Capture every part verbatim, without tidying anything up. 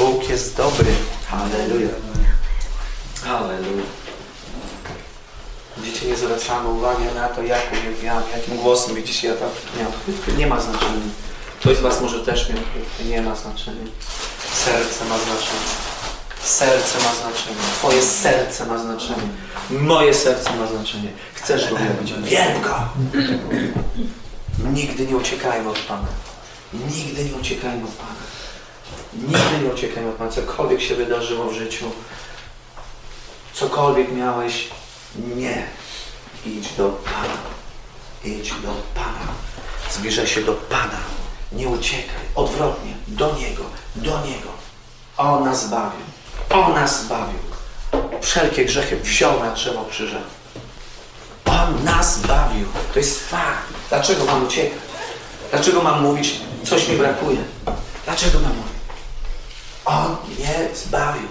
Bóg jest dobry. Halleluja. Halleluja. Widzicie, nie zwracamy uwagi na to, jak uwielbiamy, jakim głosem. Widzicie, ja tam miałem. Nie ma znaczenia. Ktoś z was może też miał. Nie ma znaczenia. Serce ma znaczenie. Serce ma znaczenie. Twoje serce ma znaczenie. Moje serce ma znaczenie. Chcesz go wielbić. Wielb go! Nigdy nie uciekajmy od Pana. Nigdy nie uciekajmy od Pana. Nigdy nie uciekajmy od Pana. Cokolwiek się wydarzyło w życiu, cokolwiek miałeś, nie. Idź do Pana. Idź do Pana. Zbliżaj się do Pana. Nie uciekaj. Odwrotnie. Do Niego. Do Niego. On nas zbawił. On nas zbawił. Wszelkie grzechy wziął na drzewo krzyża. On nas zbawił. To jest fakt. Dlaczego mam uciekać? Dlaczego mam mówić, coś mi brakuje? Dlaczego mam mówić? On mnie zbawił.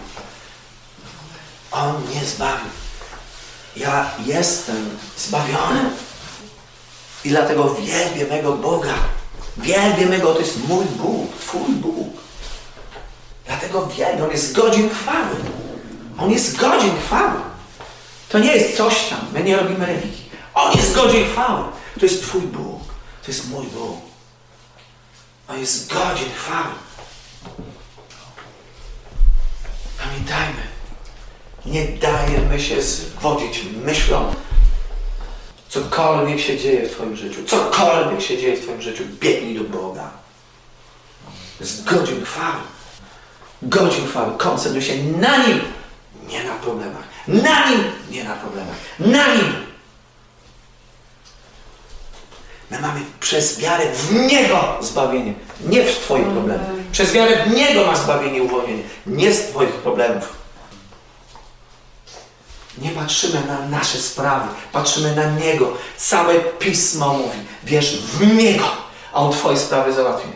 On mnie zbawił. Ja jestem zbawiony. I dlatego wielbię mego Boga. Wielbię mego, to jest mój Bóg, Twój Bóg. Dlatego wielbię, On jest godzin chwały. On jest godzin chwały. To nie jest coś tam, my nie robimy religii. On jest godzin chwały. To jest Twój Bóg. To jest mój Bóg. On jest godzin chwały. Pamiętajmy, nie dajemy się zwodzić myślą. Cokolwiek się dzieje w Twoim życiu, cokolwiek się dzieje w Twoim życiu, biegnij do Boga. To jest godzin chwały. Godzin chwały. Koncentruj się na Nim, nie na problemach. Na Nim, nie na problemach. Na Nim. My mamy przez wiarę w Niego zbawienie, nie w Twoich problemach. Przez wiarę w Niego masz zbawienie i uwolnienie, nie z Twoich problemów. Nie patrzymy na nasze sprawy, patrzymy na Niego. Całe Pismo mówi, wierz w Niego, a On Twoje sprawy załatwi.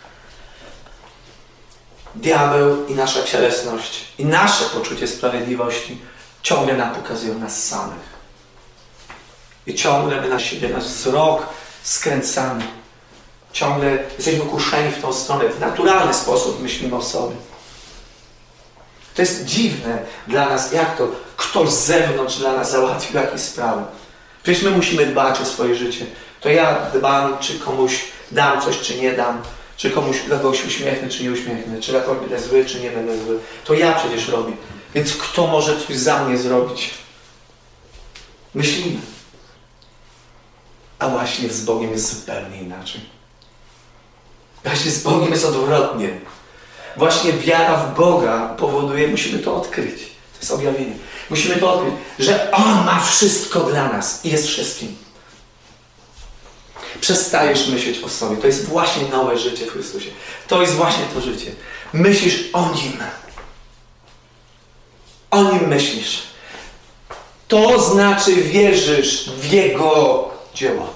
Diabeł i nasza cielesność i nasze poczucie sprawiedliwości ciągle nam pokazują nas samych. I ciągle my na siebie, nasz wzrok skręcamy. Ciągle jesteśmy kuszeni w tą stronę. W naturalny sposób myślimy o sobie. To jest dziwne dla nas, jak to ktoś z zewnątrz dla nas załatwił jakieś sprawy. Przecież my musimy dbać o swoje życie. To ja dbam, czy komuś dam coś, czy nie dam. Czy komuś dla kogoś uśmiechnę, czy nie uśmiechnę. Czy dla kogoś będę zły, czy nie będę zły. To ja przecież robię. Więc kto może coś za mnie zrobić? Myślimy. A właśnie z Bogiem jest zupełnie inaczej. Właśnie z Bogiem jest odwrotnie. Właśnie wiara w Boga powoduje, musimy to odkryć. To jest objawienie. Musimy to odkryć, że On ma wszystko dla nas i jest wszystkim. Przestajesz myśleć o sobie. To jest właśnie nowe życie w Chrystusie. To jest właśnie to życie. Myślisz o Nim. O Nim myślisz. To znaczy wierzysz w Jego dzieło.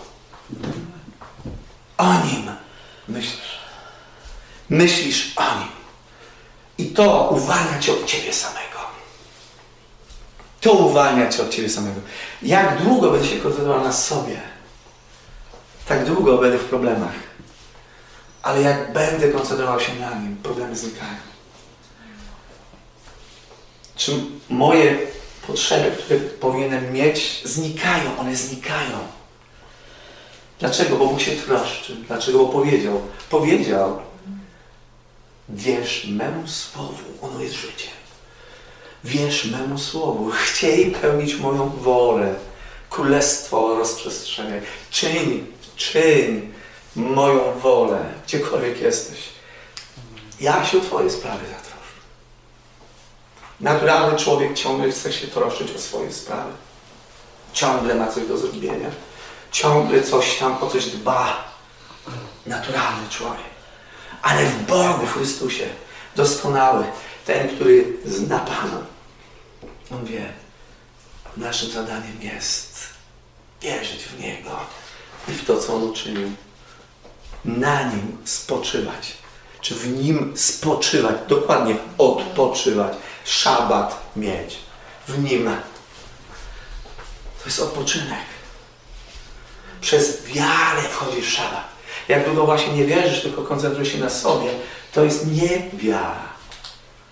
O Nim myślisz. Myślisz o Nim. I to uwalnia Cię od Ciebie samego. To uwalnia Cię od Ciebie samego. Jak długo będę się koncentrował na sobie, tak długo będę w problemach. Ale jak będę koncentrował się na Nim, problemy znikają. Czy moje potrzeby, które powinienem mieć, znikają? One znikają. Dlaczego? Bo Bóg się troszczy. Dlaczego? Bo powiedział. Powiedział. Wierz memu słowu. Ono jest życie. Wierz memu słowu. Chciej pełnić moją wolę. Królestwo rozprzestrzeniaj. Czyń, czyń moją wolę. Gdziekolwiek jesteś. Ja się o Twoje sprawy zatroszczę. Naturalny człowiek ciągle chce się troszczyć o swoje sprawy. Ciągle ma coś do zrobienia. Ciągle coś tam, o coś dba. Naturalny człowiek. Ale w Bogu, w Chrystusie, doskonały, ten, który zna Pana, on wie, naszym zadaniem jest wierzyć w Niego i w to, co On uczynił. Na Nim spoczywać. Czy w Nim spoczywać? Dokładnie odpoczywać. Szabat mieć. W Nim. To jest odpoczynek. Przez wiarę wchodzisz w szabat. Jak długo właśnie nie wierzysz, tylko koncentrujesz się na sobie, to jest nie wiara.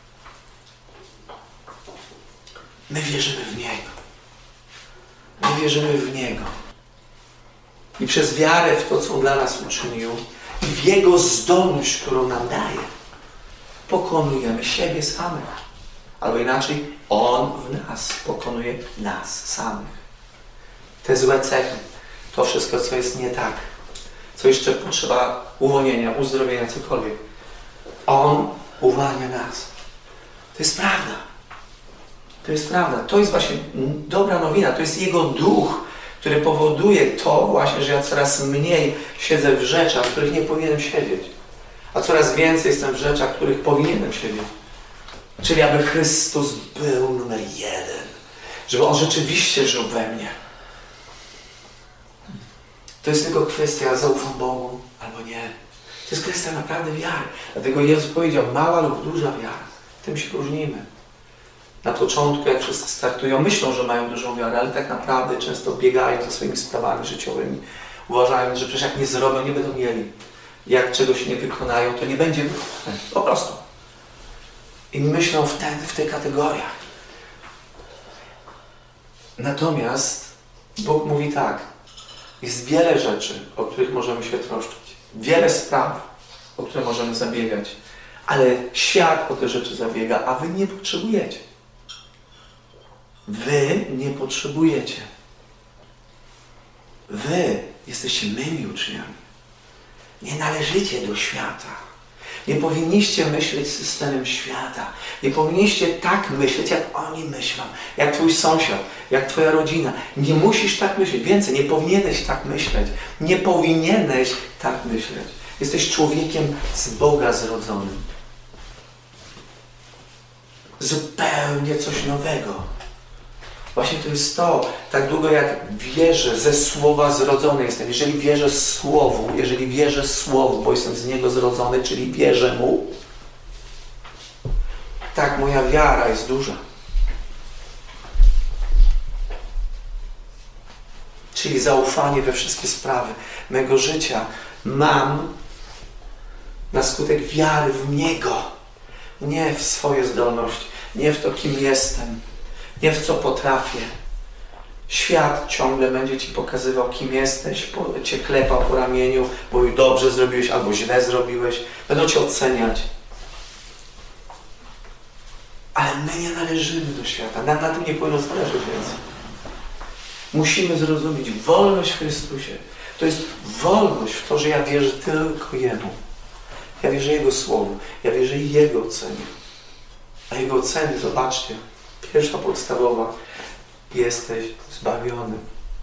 My wierzymy w Niego. My wierzymy w Niego. I przez wiarę w to, co On dla nas uczynił i w Jego zdolność, którą nam daje, pokonujemy siebie samych. Albo inaczej, On w nas pokonuje nas samych. Te złe cechy, to wszystko, co jest nie tak, co jeszcze potrzeba uwolnienia, uzdrowienia, cokolwiek. On uwalnia nas. To jest prawda. To jest prawda. To jest właśnie dobra nowina. To jest Jego duch, który powoduje to właśnie, że ja coraz mniej siedzę w rzeczach, w których nie powinienem siedzieć. A coraz więcej jestem w rzeczach, w których powinienem siedzieć. Czyli aby Chrystus był numer jeden. Żeby On rzeczywiście żył we mnie. To jest tylko kwestia, zaufam Bogu albo nie. To jest kwestia naprawdę wiary. Dlatego Jezus powiedział, mała lub duża wiara. Tym się różnimy. Na początku, jak wszyscy startują, myślą, że mają dużą wiarę, ale tak naprawdę często biegają za swoimi sprawami życiowymi, uważając, że przecież jak nie zrobią, nie będą mieli. Jak czegoś nie wykonają, to nie będzie wykonane. Po prostu. I myślą w, ten, w tych kategoriach. Natomiast Bóg mówi tak, jest wiele rzeczy, o których możemy się troszczyć. Wiele spraw, o które możemy zabiegać. Ale świat o te rzeczy zabiega, a wy nie potrzebujecie. Wy nie potrzebujecie. Wy jesteście mymi uczniami. Nie należycie do świata. Nie powinniście myśleć systemem świata. Nie powinniście tak myśleć, jak oni myślą. Jak twój sąsiad, jak twoja rodzina. Nie musisz tak myśleć. Więcej, nie powinieneś tak myśleć. Nie powinieneś tak myśleć. Jesteś człowiekiem z Boga zrodzonym. Zupełnie coś nowego. Właśnie to jest to, tak długo jak wierzę, ze Słowa zrodzony jestem. Jeżeli wierzę Słowu, jeżeli wierzę Słowu, bo jestem z Niego zrodzony, czyli wierzę Mu, tak, moja wiara jest duża. Czyli zaufanie we wszystkie sprawy mego życia mam na skutek wiary w Niego. Nie w swoje zdolności, nie w to, kim jestem, nie w co potrafię. Świat ciągle będzie Ci pokazywał, kim jesteś, po, Cię klepał po ramieniu, bo dobrze zrobiłeś albo źle zrobiłeś. Będą Cię oceniać. Ale my nie należymy do świata. Nam na tym nie powinno zależeć więcej. Musimy zrozumieć wolność w Chrystusie. To jest wolność w to, że ja wierzę tylko Jemu. Ja wierzę Jego Słowu. Ja wierzę Jego ocenie. A Jego oceny, zobaczcie, pierwsza podstawowa, jesteś zbawiony.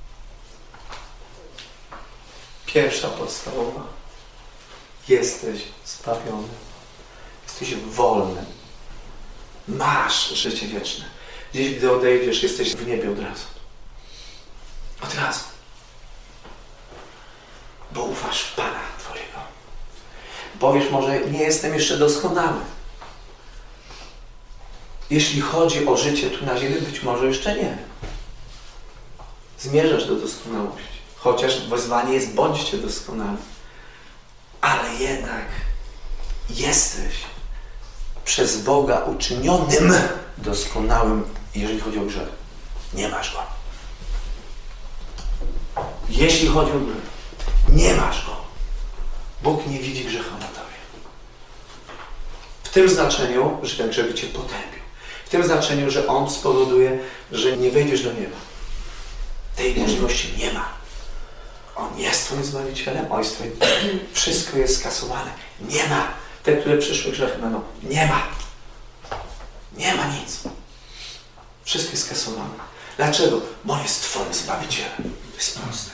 Pierwsza podstawowa, jesteś zbawiony. Jesteś wolny. Masz życie wieczne. Dziś, gdy odejdziesz, jesteś w niebie od razu. Od razu. Bo ufasz w Pana Twojego. Powiesz może, nie jestem jeszcze doskonały. Jeśli chodzi o życie tu na ziemi, być może jeszcze nie. Zmierzasz do doskonałości. Chociaż wezwanie jest, bądźcie doskonali. Ale jednak jesteś przez Boga uczynionym doskonałym, jeżeli chodzi o grzech. Nie masz go. Jeśli chodzi o grzech, nie masz go. Bóg nie widzi grzechu na tobie. W tym znaczeniu, że ten grzech by cię potępił. W tym znaczeniu, że On spowoduje, że nie wejdziesz do nieba. Tej możliwości nie ma. On jest Twoim Zbawicielem, On jest Twoim... Wszystko jest skasowane. Nie ma. Te, które przyszły grzechy będą. Nie ma. Nie ma nic. Wszystko jest skasowane. Dlaczego? Bo On jest Twoim Zbawicielem. To jest proste.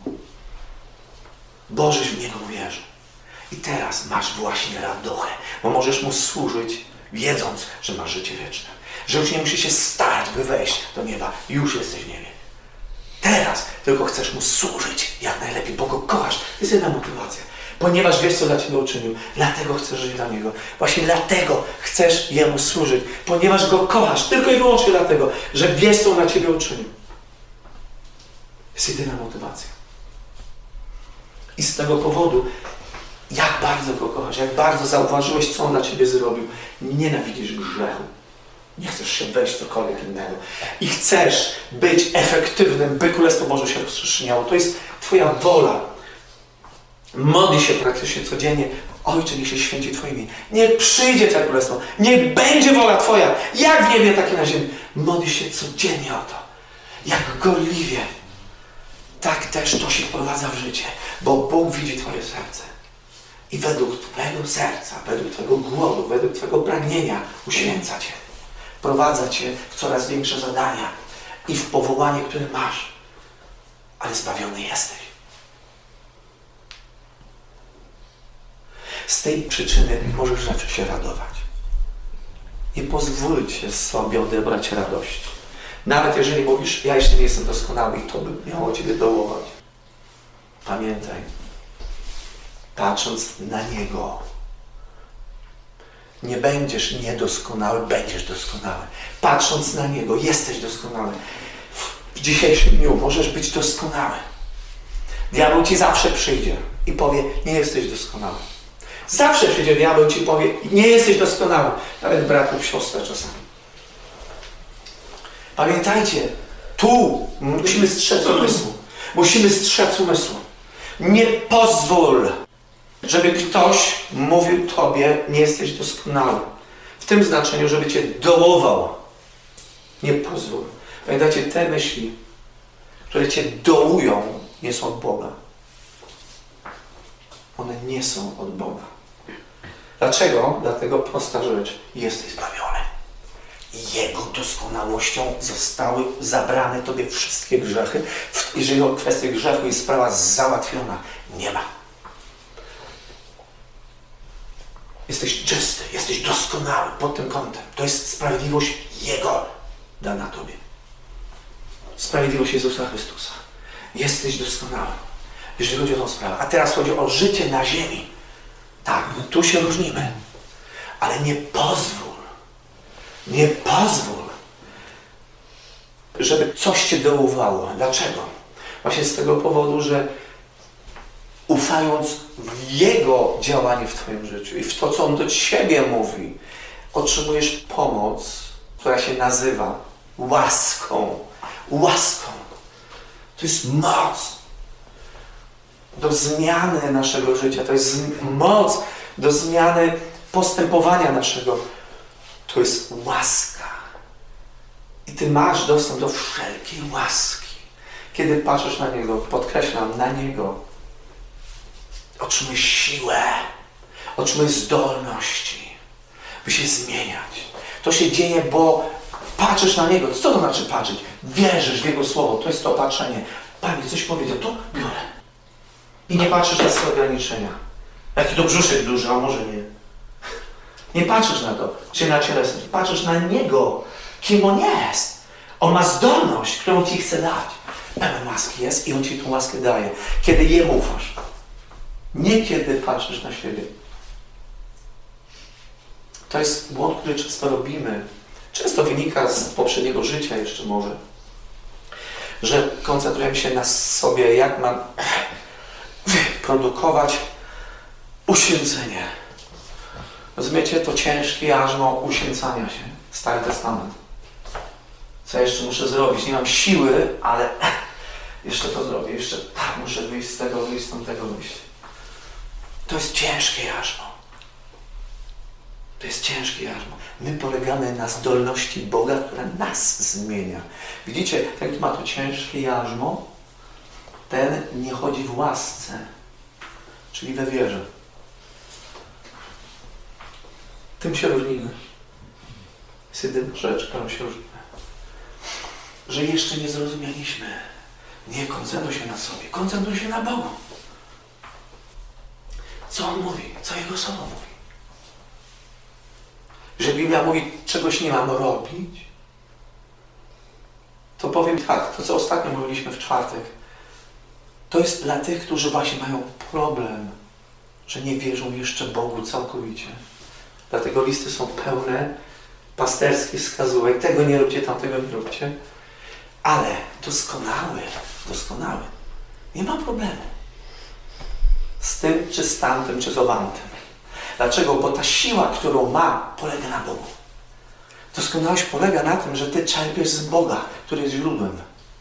Bożeś w Niego uwierzył. I teraz masz właśnie radochę, bo możesz Mu służyć, wiedząc, że masz życie wieczne. Że już nie musisz się starać, by wejść do nieba. Już jesteś w niebie. Teraz tylko chcesz Mu służyć jak najlepiej, bo Go kochasz. To jest jedna motywacja. Ponieważ wiesz, co dla Ciebie uczynił. Dlatego chcesz żyć dla Niego. Właśnie dlatego chcesz Jemu służyć. Ponieważ Go kochasz. Tylko i wyłącznie dlatego, że wiesz, co dla Ciebie uczynił. Jest jedyna motywacja. I z tego powodu, jak bardzo Go kochasz, jak bardzo zauważyłeś, co On dla Ciebie zrobił, nienawidzisz grzechu. Nie chcesz się wejść w cokolwiek innego. I chcesz być efektywnym, by Królestwo Boże się rozprzestrzeniało. To jest Twoja wola. Modlij się praktycznie codziennie. Ojcze, niech się święci Twoje imię. Niech przyjdzie Twoje Królestwo. Niech będzie wola Twoja. Jak w niebie, tak i na ziemi. Modlij się codziennie o to. Jak gorliwie. Tak też to się wprowadza w życie. Bo Bóg widzi Twoje serce. I według Twojego serca, według Twojego głodu, według Twojego pragnienia uświęca Cię. Wprowadza Cię w coraz większe zadania i w powołanie, które masz. Ale zbawiony jesteś. Z tej przyczyny możesz zawsze się radować. Nie pozwólcie sobie odebrać radości. Nawet jeżeli mówisz, ja jeszcze nie jestem doskonały i to by miało Ciebie dołować. Pamiętaj, patrząc na Niego, nie będziesz niedoskonały, będziesz doskonały. Patrząc na Niego, jesteś doskonały. W dzisiejszym dniu możesz być doskonały. Diabeł Ci zawsze przyjdzie i powie, nie jesteś doskonały. Zawsze przyjdzie diabeł i Ci powie, nie jesteś doskonały. Nawet brat lub siostra czasami. Pamiętajcie, tu musimy strzec umysłu. Musimy strzec umysłu. Nie pozwól, żeby ktoś mówił Tobie, nie jesteś doskonały. W tym znaczeniu, żeby Cię dołował. Nie pozwól. Pamiętajcie, te myśli, które Cię dołują, nie są od Boga. One nie są od Boga. Dlaczego? Dlatego prosta rzecz. Jesteś zbawiony. Jego doskonałością zostały zabrane Tobie wszystkie grzechy. Jeżeli o kwestię grzechu jest sprawa załatwiona, nie ma. Jesteś czysty, jesteś doskonały pod tym kątem. To jest sprawiedliwość Jego dana Tobie. Sprawiedliwość Jezusa Chrystusa. Jesteś doskonały, jeżeli chodzi o tą sprawę. A teraz chodzi o życie na ziemi. Tak, tu się różnimy. Ale nie pozwól, nie pozwól, żeby coś Cię dołowało. Dlaczego? Właśnie z tego powodu, że ufając w Jego działanie w Twoim życiu i w to, co On do Ciebie mówi, otrzymujesz pomoc, która się nazywa łaską. Łaską. To jest moc do zmiany naszego życia. To jest moc do zmiany postępowania naszego. To jest łaska. I Ty masz dostęp do wszelkiej łaski. Kiedy patrzysz na Niego, podkreślam, na Niego, otrzymujesz siłę, otrzymujesz zdolności, by się zmieniać. To się dzieje, bo patrzysz na Niego. Co to znaczy patrzeć? Wierzysz w Jego Słowo. To jest to patrzenie. Panie coś powiedział, to biorę. I nie patrzysz na swoje ograniczenia. Jaki to brzuszek duży, a może nie. Nie patrzysz na to, czy na cielesność. Patrzysz na Niego, kim On jest. On ma zdolność, którą Ci chce dać. Pełen łaski jest i On Ci tą łaskę daje. Kiedy Jemu ufasz. Nie kiedy patrzysz na siebie. To jest błąd, który często robimy. Często wynika z poprzedniego życia jeszcze może. Że koncentrujemy się na sobie, jak mam produkować uświęcenie. Rozumiecie? To ciężkie jarzmo uświęcania się. Stary Testament. Co jeszcze muszę zrobić? Nie mam siły, ale jeszcze to zrobię. Jeszcze tak, muszę wyjść z tego, wyjść z tamtego, wyjść. To jest ciężkie jarzmo. To jest ciężkie jarzmo. My polegamy na zdolności Boga, która nas zmienia. Widzicie, ten, kto ma to ciężkie jarzmo, ten nie chodzi w łasce, czyli we wierze. Tym się różnimy. Jest jedyna rzecz, którą się różnimy. Że jeszcze nie zrozumieliśmy. Nie koncentruj się na sobie, koncentruj się na Bogu. Co On mówi? Co Jego Słowo mówi? Że Biblia mówi, czegoś nie mam robić, to powiem tak, to co ostatnio mówiliśmy w czwartek, to jest dla tych, którzy właśnie mają problem, że nie wierzą jeszcze Bogu całkowicie. Dlatego listy są pełne pasterskich wskazówek, tego nie róbcie, tamtego nie róbcie, ale doskonały, doskonały, nie ma problemu z tym, czy z tamtym, czy z owantym. Dlaczego? Bo ta siła, którą ma, polega na Bogu. Doskonałość polega na tym, że ty czerpiesz z Boga, który jest źródłem.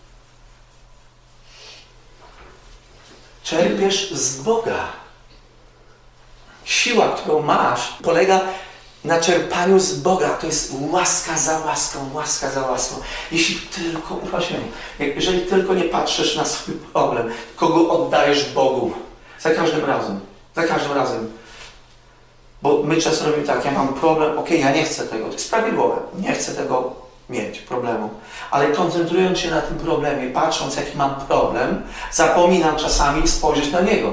Czerpiesz z Boga. Siła, którą masz, polega na czerpaniu z Boga. To jest łaska za łaską, łaska za łaską. Jeśli tylko, właśnie, jeżeli tylko nie patrzysz na swój problem, kogo oddajesz Bogu. Za każdym razem. Za każdym razem. Bo my czasem robimy tak, ja mam problem, okej, ja nie chcę tego. To jest prawidłowe. Nie chcę tego mieć, problemu. Ale koncentrując się na tym problemie, patrząc jaki mam problem, zapominam czasami spojrzeć na niego.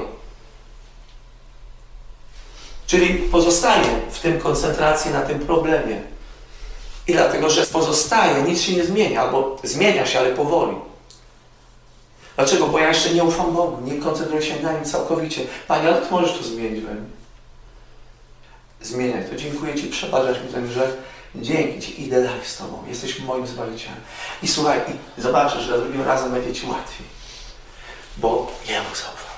Czyli pozostaję w tym koncentracji na tym problemie. I dlatego, że pozostaje, nic się nie zmienia, albo zmienia się, ale powoli. Dlaczego? Bo ja jeszcze nie ufam Bogu, nie koncentruję się na nim całkowicie. Panie, ale Ty możesz to zmienić we mnie. Zmieniaj to. Dziękuję Ci, przebaczasz mi ten grzech. Dzięki Ci, idę dalej z Tobą. Jesteś moim Zbawicielem. I słuchaj, i zobaczysz, że drugim razem będzie Ci łatwiej. Bo Jemu zaufałeś.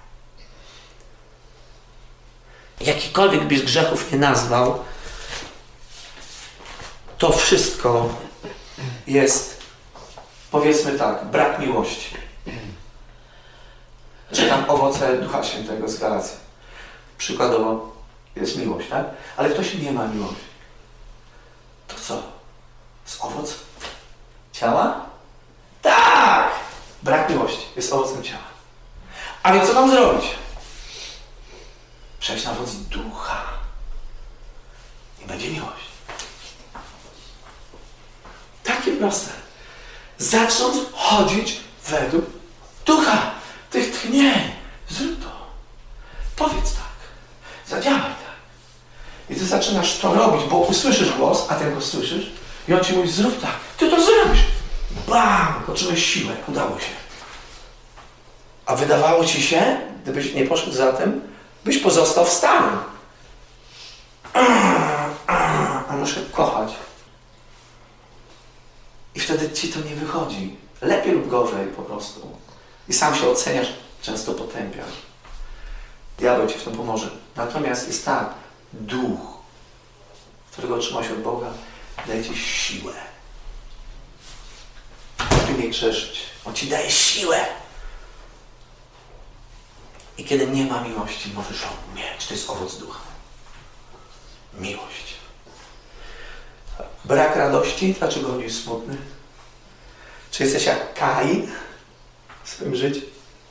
Jakikolwiek byś grzechów nie nazwał, to wszystko jest, powiedzmy tak, brak miłości. Czytam owoce Ducha Świętego z Galacji. Przykładowo jest miłość, tak? Ale ktoś nie ma miłości. To co? Jest owoc ciała? Tak! Brak miłości jest owocem ciała. A więc co mam zrobić? Przejść na owoc Ducha. I będzie miłość. Takie proste. Zacząć chodzić według Ducha. Tych tchnień. Zrób to. Powiedz tak. Zadziałaj tak. I ty zaczynasz to robić, bo usłyszysz głos, a ten go słyszysz i on ci mówi, zrób tak. Ty to zrobisz. Bam! Poczułeś siłę. Udało się. A wydawało ci się, gdybyś nie poszedł za tym, byś pozostał w stanie. A muszę kochać. I wtedy ci to nie wychodzi. Lepiej lub gorzej po prostu. I sam się oceniasz, często potępiasz. Diabeł ci w tym pomoże. Natomiast jest tak, duch, którego otrzymałeś od Boga, daje ci siłę. Ty nie grzeszyć. On ci daje siłę. I kiedy nie ma miłości, możesz ją mieć. To jest owoc ducha. Miłość. Brak radości. Dlaczego on jest smutny? Czy jesteś jak Kain w swoim życiu?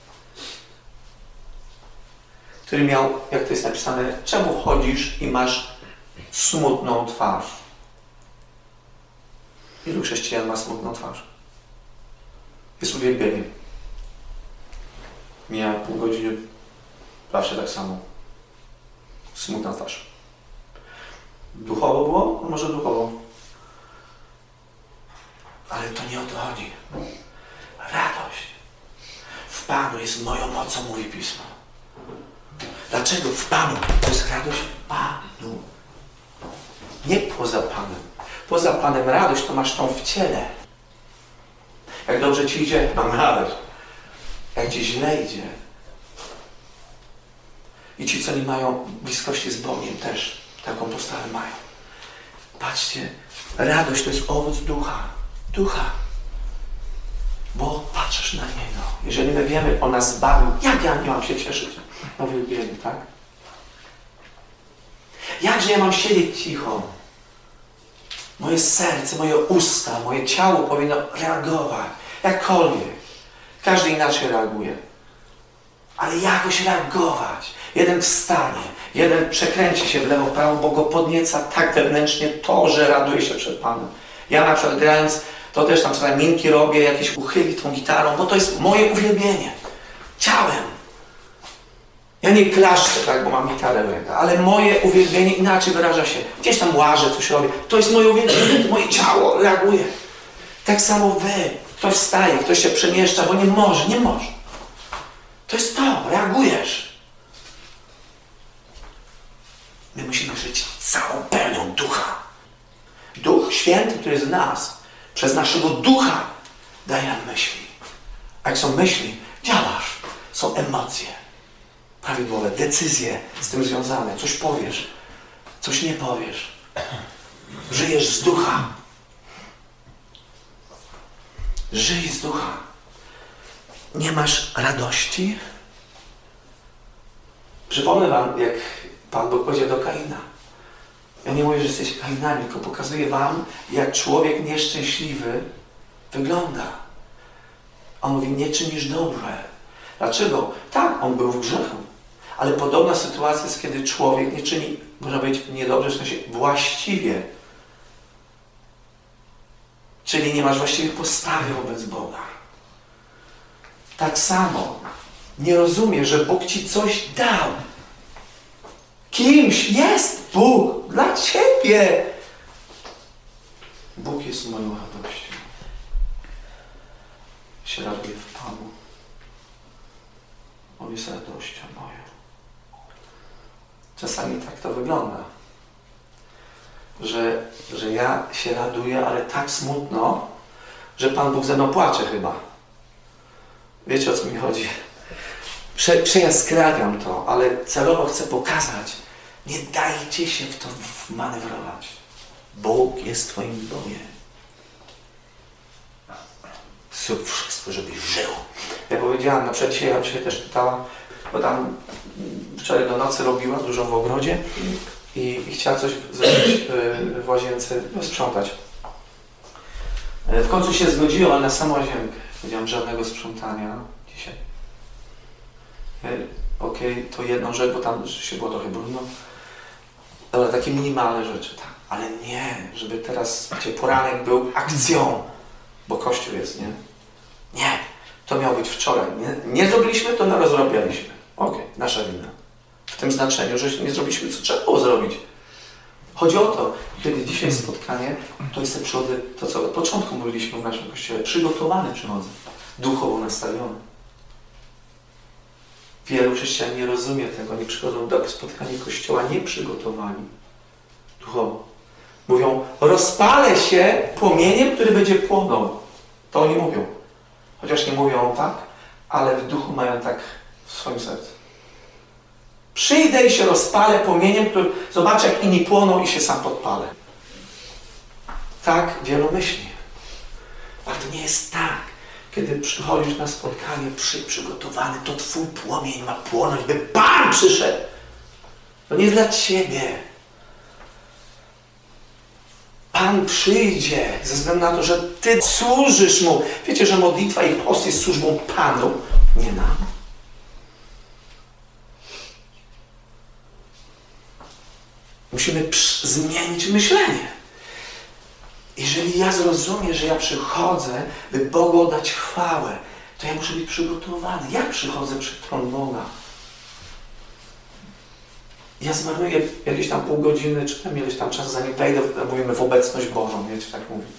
Który miał, jak to jest napisane, czemu chodzisz i masz smutną twarz? Ilu chrześcijan ma smutną twarz? Jest uwielbienie. Mija pół godziny, zawsze tak samo. Smutna twarz. Duchowo było? No może duchowo. Ale to nie o to chodzi. Radość. W Panu jest moją mocą, mówi Pismo. Dlaczego? W Panu. To jest radość w Panu. Nie poza Panem. Poza Panem radość to masz tą w ciele. Jak dobrze ci idzie, mam radość. Jak ci źle idzie. I ci, co nie mają bliskości z Bogiem, też taką postawę mają. Patrzcie, radość to jest owoc ducha. Ducha. Bo patrzysz na Niego. Jeżeli my wiemy, On nas zbawił, jak ja nie mam się cieszyć na uwielbieniu, tak? Jakże ja mam siedzieć cicho? Moje serce, moje usta, moje ciało powinno reagować. Jakkolwiek. Każdy inaczej reaguje. Ale jakoś reagować. Jeden wstanie, jeden przekręci się w lewo, w prawo, bo go podnieca tak wewnętrznie to, że raduje się przed Panem. Ja na przykład grając, to też tam czasami minki robię, jakieś uchyli tą gitarą, bo to jest moje uwielbienie. Ciałem. Ja nie klaszczę, tak, bo mam gitarę w ręku, ale moje uwielbienie inaczej wyraża się. Gdzieś tam łażę, coś robię. To jest moje uwielbienie, moje ciało reaguje. Tak samo wy. Ktoś wstaje, ktoś się przemieszcza, bo nie może, nie może. To jest to, reagujesz. My musimy żyć całą pełnią ducha. Duch Święty, który jest w nas, przez naszego ducha daje nam myśli. A jak są myśli, działasz. Są emocje. Prawidłowe decyzje z tym związane. Coś powiesz, coś nie powiesz. Żyjesz z ducha. Żyj z ducha. Nie masz radości? Przypomnę wam, jak Pan Bóg powiedział do Kaina. Ja nie mówię, że jesteś Kainami, tylko pokazuję wam, jak człowiek nieszczęśliwy wygląda. On mówi, nie czynisz dobrze. Dlaczego? Tak, on był w grzechu. Ale podobna sytuacja jest, kiedy człowiek nie czyni, można powiedzieć, niedobrze, w sensie właściwie. Czyli nie masz właściwej postawy wobec Boga. Tak samo nie rozumiesz, że Bóg ci coś dał. Kimś jest Bóg dla ciebie. Bóg jest moją radością. Się raduję w Panu. On jest radością moją. Czasami tak to wygląda. Że, że ja się raduję, ale tak smutno, że Pan Bóg ze mną płacze chyba. Wiecie, o co mi chodzi? Prze, przejaskrawiam to, ale celowo chcę pokazać, nie dajcie się w to manewrować. Bóg jest twoim Bogiem. Zrób wszystko, żebyś żył. Ja powiedziałam, na przykład dzisiaj, ja dzisiaj też pytałam, bo tam wczoraj do nocy robiła dużo w ogrodzie i, i chciała coś zrobić w łazience, no, sprzątać. W końcu się zgodziła, ale na samą łazienkę. Powiedziałam, żadnego sprzątania dzisiaj. Okej, okay, to jedną rzecz, bo tam się było trochę brudno. Dobra, takie minimalne rzeczy, tak. Ale nie, żeby teraz, wiecie, poranek był akcją, bo Kościół jest, nie? Nie, to miało być wczoraj. Nie, nie zrobiliśmy, to na rozrobialiśmy. Okej, okay, nasza wina. W tym znaczeniu, że nie zrobiliśmy, co trzeba było zrobić. Chodzi o to, kiedy dzisiaj spotkanie, to jest przychodzę, to co od początku mówiliśmy w naszym Kościele, przygotowany przychodzę, duchowo nastawiony. Wielu chrześcijan nie rozumie tego, nie przychodzą do spotkania Kościoła nieprzygotowani duchowo. Mówią, rozpalę się płomieniem, który będzie płonął. To oni mówią. Chociaż nie mówią tak, ale w duchu mają tak w swoim sercu. Przyjdę i się rozpalę płomieniem, który zobaczę, jak inni płoną i się sam podpalę. Tak wielu myśli. Ale to nie jest tak. Kiedy przychodzisz na spotkanie przy, przygotowany, to twój płomień ma płonąć, by Pan przyszedł. To nie jest dla ciebie. Pan przyjdzie ze względu na to, że ty służysz Mu. Wiecie, że modlitwa i post jest służbą Panu, nie nam. Musimy zmienić myślenie. Jeżeli ja zrozumiem, że ja przychodzę, by Bogu oddać chwałę, to ja muszę być przygotowany. Jak przychodzę przed tron Boga? Ja zmarnuję jakieś tam pół godziny, czy tam ileś tam czasu, zanim wejdę, mówimy, w obecność Bożą, wiecie, tak mówi.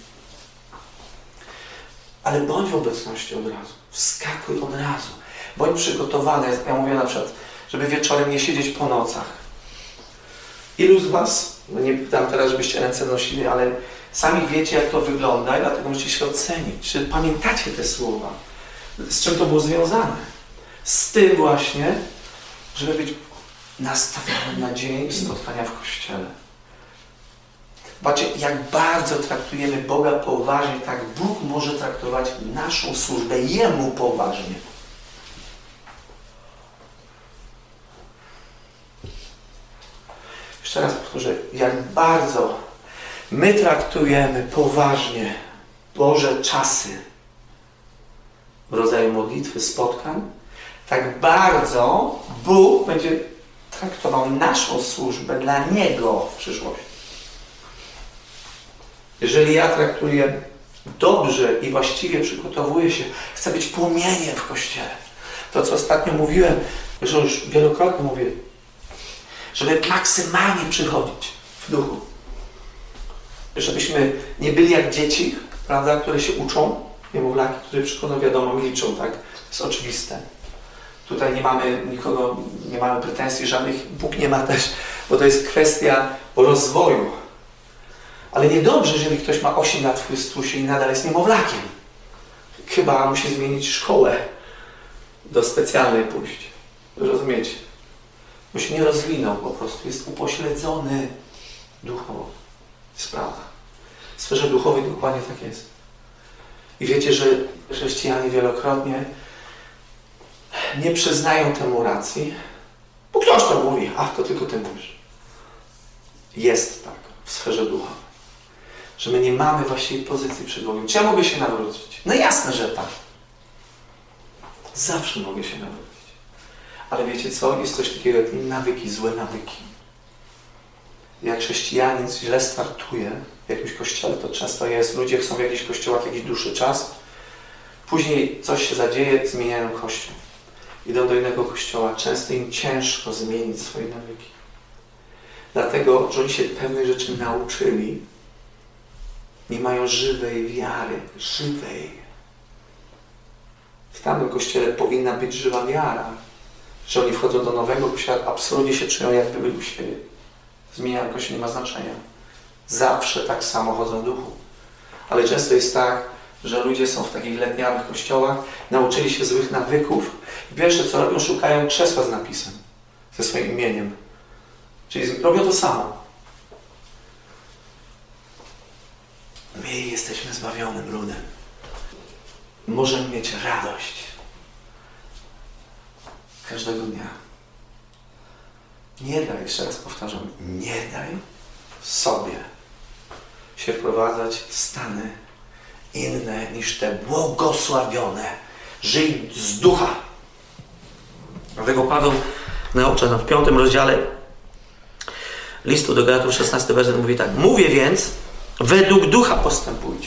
Ale bądź w obecności od razu. Wskakuj od razu. Bądź przygotowany. Ja mówię na przykład, żeby wieczorem nie siedzieć po nocach. Ilu z was, no nie pytam teraz, żebyście ręce nosili, ale sami wiecie, jak to wygląda i dlatego musicie się ocenić. Czy pamiętacie te słowa? Z czym to było związane? Z tym właśnie, żeby być nastawionym na dzień spotkania w Kościele. Zobaczcie, jak bardzo traktujemy Boga poważnie, tak Bóg może traktować naszą służbę Jemu poważnie. Jeszcze raz powtórzę, jak bardzo my traktujemy poważnie Boże czasy w rodzaju modlitwy, spotkań, tak bardzo Bóg będzie traktował naszą służbę dla Niego w przyszłości. Jeżeli ja traktuję dobrze i właściwie przygotowuję się, chcę być płomieniem w Kościele. To, co ostatnio mówiłem, że już wielokrotnie mówię, żeby maksymalnie przychodzić w duchu. Żebyśmy nie byli jak dzieci, prawda, które się uczą, niemowlaki, które przychodzą, wiadomo, milczą, tak? To jest oczywiste. Tutaj nie mamy nikogo, nie mamy pretensji żadnych, Bóg nie ma też, bo to jest kwestia rozwoju. Ale niedobrze, jeżeli ktoś ma osiem lat w Chrystusie i nadal jest niemowlakiem. Chyba musi zmienić szkołę, do specjalnej pójść. Rozumiecie? Bo się nie rozwinął po prostu, jest upośledzony duchowo. Jest prawda. W sferze duchowej dokładnie tak jest. I wiecie, że chrześcijanie wielokrotnie nie przyznają temu racji, bo ktoś to mówi, a to tylko ty mówisz. Jest tak w sferze duchowej, że my nie mamy właściwej pozycji przed Bogiem. Czy ja mogę się nawrócić? No jasne, że tak. Zawsze mogę się nawrócić. Ale wiecie co? Jest coś takiego jak nawyki, złe nawyki. Jak chrześcijanin źle startuje w jakimś kościele, to często jest, ludzie są w jakichś kościołach jakiś dłuższy czas, później coś się zadzieje, zmieniają kościół. Idą do innego kościoła, często im ciężko zmienić swoje nawyki. Dlatego, że oni się pewnych rzeczy nauczyli, nie mają żywej wiary, żywej. W tamtym kościele powinna być żywa wiara, że oni wchodzą do nowego kościoła, absolutnie się czują, jakby byli u siebie. Zmieniają kościół, nie ma znaczenia. Zawsze tak samo chodzą w duchu. Ale często jest tak, że ludzie są w takich letniawych kościołach, nauczyli się złych nawyków i pierwsze co robią, szukają krzesła z napisem, ze swoim imieniem. Czyli robią to samo. My jesteśmy zbawionym ludem. Możemy mieć radość każdego dnia. Nie daj, jeszcze raz powtarzam, nie daj sobie się wprowadzać w stany inne niż te błogosławione. Żyj z ducha. Dlatego Paweł naucza nam w piątym rozdziale listu do Galatów, szesnasty werset mówi tak. Mówię więc, według ducha postępujcie,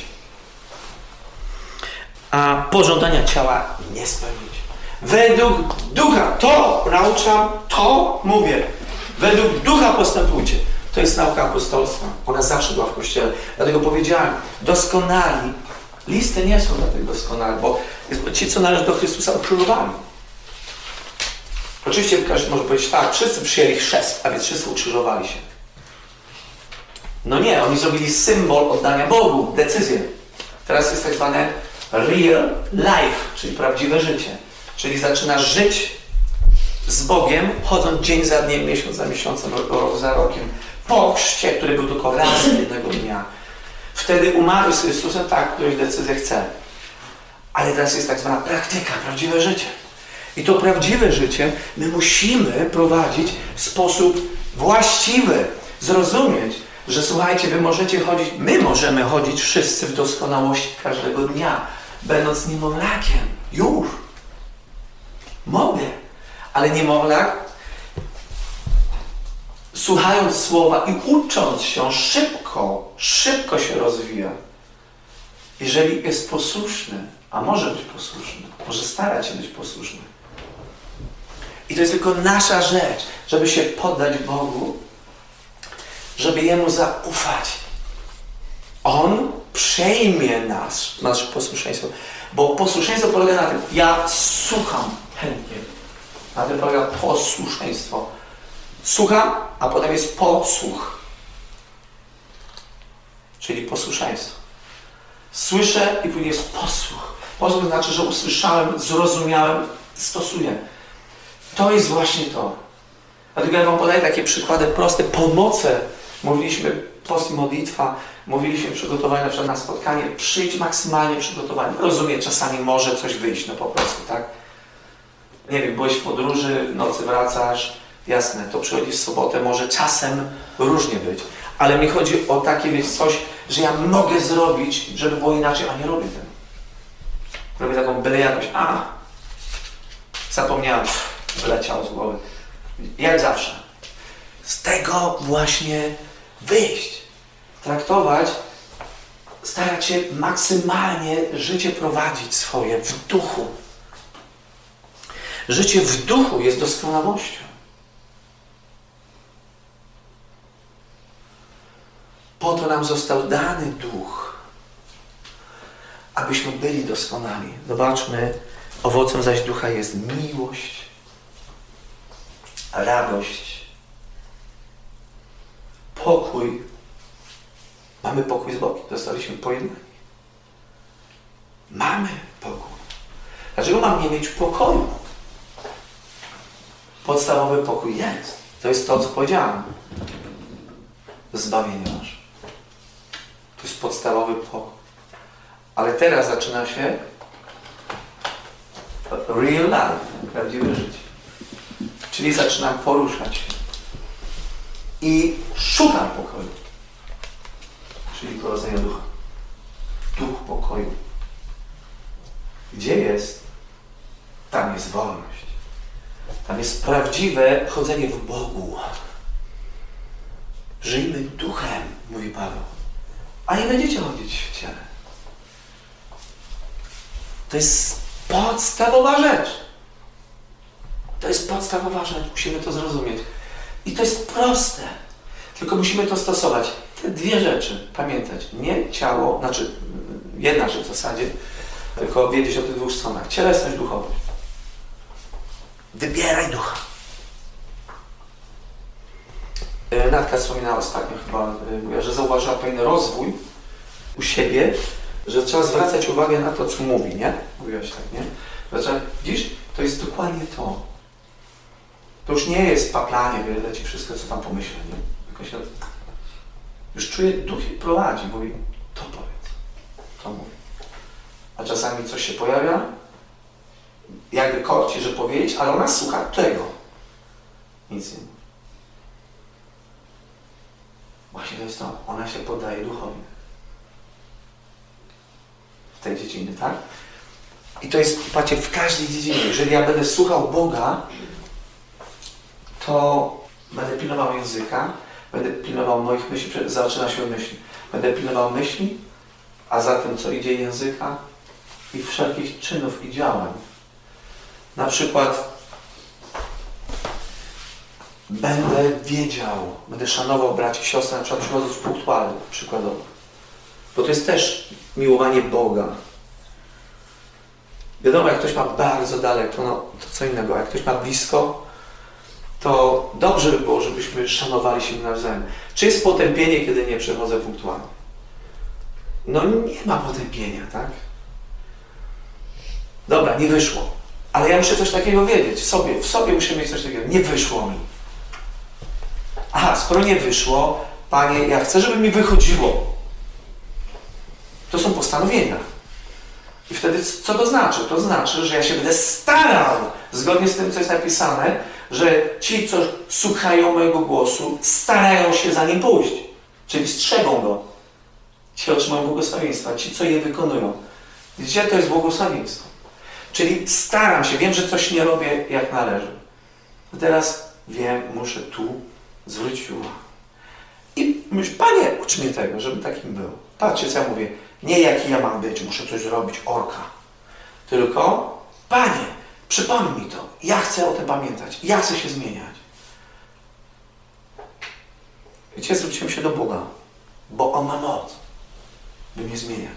a pożądania ciała nie spełnić. Według ducha, to nauczam, to mówię. Według ducha postępujcie. To jest nauka apostolstwa. Ona zawsze była w Kościele. Dlatego powiedziałem, doskonali. Listy nie są dla tych doskonali, bo ci, co należą do Chrystusa, ukrzyżowali. Oczywiście każdy może powiedzieć tak, wszyscy przyjęli chrzest, a więc wszyscy ukrzyżowali się. No nie, oni zrobili symbol oddania Bogu, decyzję. Teraz jest tak zwane real life, czyli prawdziwe życie. Czyli zaczynasz żyć z Bogiem, chodząc dzień za dniem, miesiąc za miesiącem, rok za rokiem. Po chrzcie, który był tylko raz jednego dnia. Wtedy umarłeś z Chrystusem, tak, któryś decyzję chce. Ale teraz jest tak zwana praktyka, prawdziwe życie. I to prawdziwe życie my musimy prowadzić w sposób właściwy. Zrozumieć, że słuchajcie, wy możecie chodzić, my możemy chodzić wszyscy w doskonałości każdego dnia, będąc niemowlakiem. Już. Mogę. Ale niemowlak, słuchając słowa i ucząc się szybko, szybko się rozwija. Jeżeli jest posłuszny, a może być posłuszny, może starać się być posłuszny. I to jest tylko nasza rzecz, żeby się poddać Bogu, żeby Jemu zaufać. On przejmie nas, nasze posłuszeństwo. Bo posłuszeństwo polega na tym, ja słucham chętnie. Na tym polega posłuszeństwo. Słucham, a potem jest posłuch. Czyli posłuszeństwo. Słyszę i później jest posłuch. Posłuch znaczy, że usłyszałem, zrozumiałem, stosuję. To jest właśnie to. Dlatego ja wam podaję takie przykłady proste, pomoce. Mówiliśmy post i modlitwa, mówiliśmy przygotowanie na przykład na spotkanie. Przyjdź maksymalnie przygotowany. Rozumiem, czasami może coś wyjść, no po prostu, tak? Nie wiem, byłeś w podróży, w nocy wracasz, jasne, to przychodzisz w sobotę, może czasem różnie być. Ale mi chodzi o takie, wiesz, coś, że ja mogę zrobić, żeby było inaczej, a nie robię tego. Robię taką byle jakoś, a zapomniałem, wyleciało z głowy. Jak zawsze. Z tego właśnie wyjść. Traktować, starać się maksymalnie życie prowadzić swoje w duchu. Życie w duchu jest doskonałością. Po to nam został dany duch, abyśmy byli doskonali. Zobaczmy, owocem zaś ducha jest miłość, radość, pokój. Mamy pokój z Bogiem. Zostaliśmy pojednani. Mamy pokój. Dlaczego mam nie mieć pokoju? Podstawowy pokój jest. To jest to, co powiedziałem. Zbawienie masz. To jest podstawowy pokój. Ale teraz zaczyna się real life, prawdziwe życie. Czyli zaczynam poruszać się. I szukam pokoju. Czyli prowadzenia ducha. Duch pokoju. Gdzie jest? Tam jest wolność. Tam jest prawdziwe chodzenie w Bogu. Żyjmy duchem, mówi Paweł. A nie będziecie chodzić w ciele. To jest podstawowa rzecz. To jest podstawowa rzecz. Musimy to zrozumieć. I to jest proste. Tylko musimy to stosować. Te dwie rzeczy pamiętać. Nie ciało, znaczy jedna rzecz w zasadzie, tylko wiedzieć o tych dwóch stronach. Cielesność, duchowość. Wybieraj ducha. Natka wspominała ostatnio chyba, że zauważyła pewien rozwój u siebie, że trzeba zwracać uwagę na to, co mówi, nie? Mówiłaś tak, nie? Znaczy, widzisz, to jest dokładnie to. To już nie jest paplanie, leci wszystko, co tam pomyślę, nie? Jakoś, już czuję, duch prowadzi, mówi, to powiedz, to mówi. A czasami coś się pojawia, jakby korci, że powiedzieć, ale ona słucha tego. Nic nie mówi. Właśnie to jest to, ona się poddaje duchowi. W tej dziedzinie, tak? I to jest, patrzcie, w każdej dziedzinie. Jeżeli ja będę słuchał Boga, to będę pilnował języka, będę pilnował moich myśli, zaczyna się od myśli. Będę pilnował myśli, a za tym, co idzie języka i wszelkich czynów i działań. Na przykład będę wiedział, będę szanował braci i siostry, na przykład przychodząc punktualnie, przykładowo. Bo to jest też miłowanie Boga. Wiadomo, jak ktoś ma bardzo daleko, no to co innego. Jak ktoś ma blisko, to dobrze by było, żebyśmy szanowali się nawzajem. Czy jest potępienie, kiedy nie przechodzę punktualnie? No nie ma potępienia, tak? Dobra, nie wyszło. Ale ja muszę coś takiego wiedzieć. W sobie, w sobie muszę mieć coś takiego. Nie wyszło mi. Aha, skoro nie wyszło, Panie, ja chcę, żeby mi wychodziło. To są postanowienia. I wtedy co to znaczy? To znaczy, że ja się będę starał, zgodnie z tym, co jest napisane, że ci, co słuchają mojego głosu, starają się za nim pójść. Czyli strzegą go. Ci otrzymają błogosławieństwa. Ci, co je wykonują. Gdzie to jest błogosławieństwo? Czyli staram się, wiem, że coś nie robię jak należy. A teraz wiem, muszę tu zwrócić uwagę. I myślę, Panie, ucz mnie tego, żebym takim był. Patrzcie, co ja mówię. Nie jaki ja mam być, muszę coś zrobić, orka. Tylko, Panie, przypomnij mi to. Ja chcę o tym pamiętać. Ja chcę się zmieniać. Wiecie, zwróciłem się do Boga, bo On ma moc, by mnie zmieniać.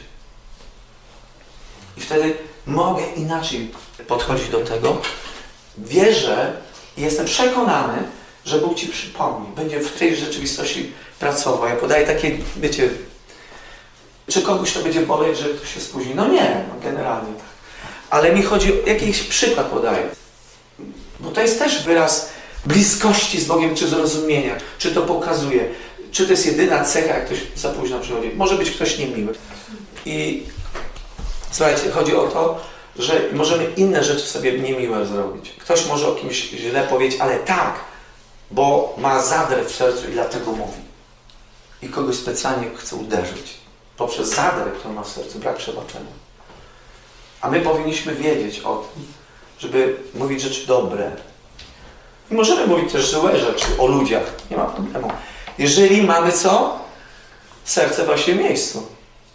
I wtedy mogę inaczej podchodzić do tego. Wierzę i jestem przekonany, że Bóg Ci przypomni. Będzie w tej rzeczywistości pracował. Ja podaję takie, wiecie, czy kogoś to będzie boleć, że ktoś się spóźni? No nie, no generalnie tak. Ale mi chodzi o jakiś przykład podaję. Bo to jest też wyraz bliskości z Bogiem, czy zrozumienia, czy to pokazuje, czy to jest jedyna cecha, jak ktoś za późno przychodzi. Może być ktoś niemiły. I słuchajcie, chodzi o to, że możemy inne rzeczy sobie niemiłe zrobić. Ktoś może o kimś źle powiedzieć, ale tak, bo ma zadrę w sercu i dlatego mówi. I kogoś specjalnie chce uderzyć. Poprzez zadrę, którą ma w sercu, brak przebaczenia. A my powinniśmy wiedzieć o tym, żeby mówić rzeczy dobre. I możemy mówić też złe rzeczy o ludziach. Nie ma problemu. Jeżeli mamy co? Serce w właściwym miejscu.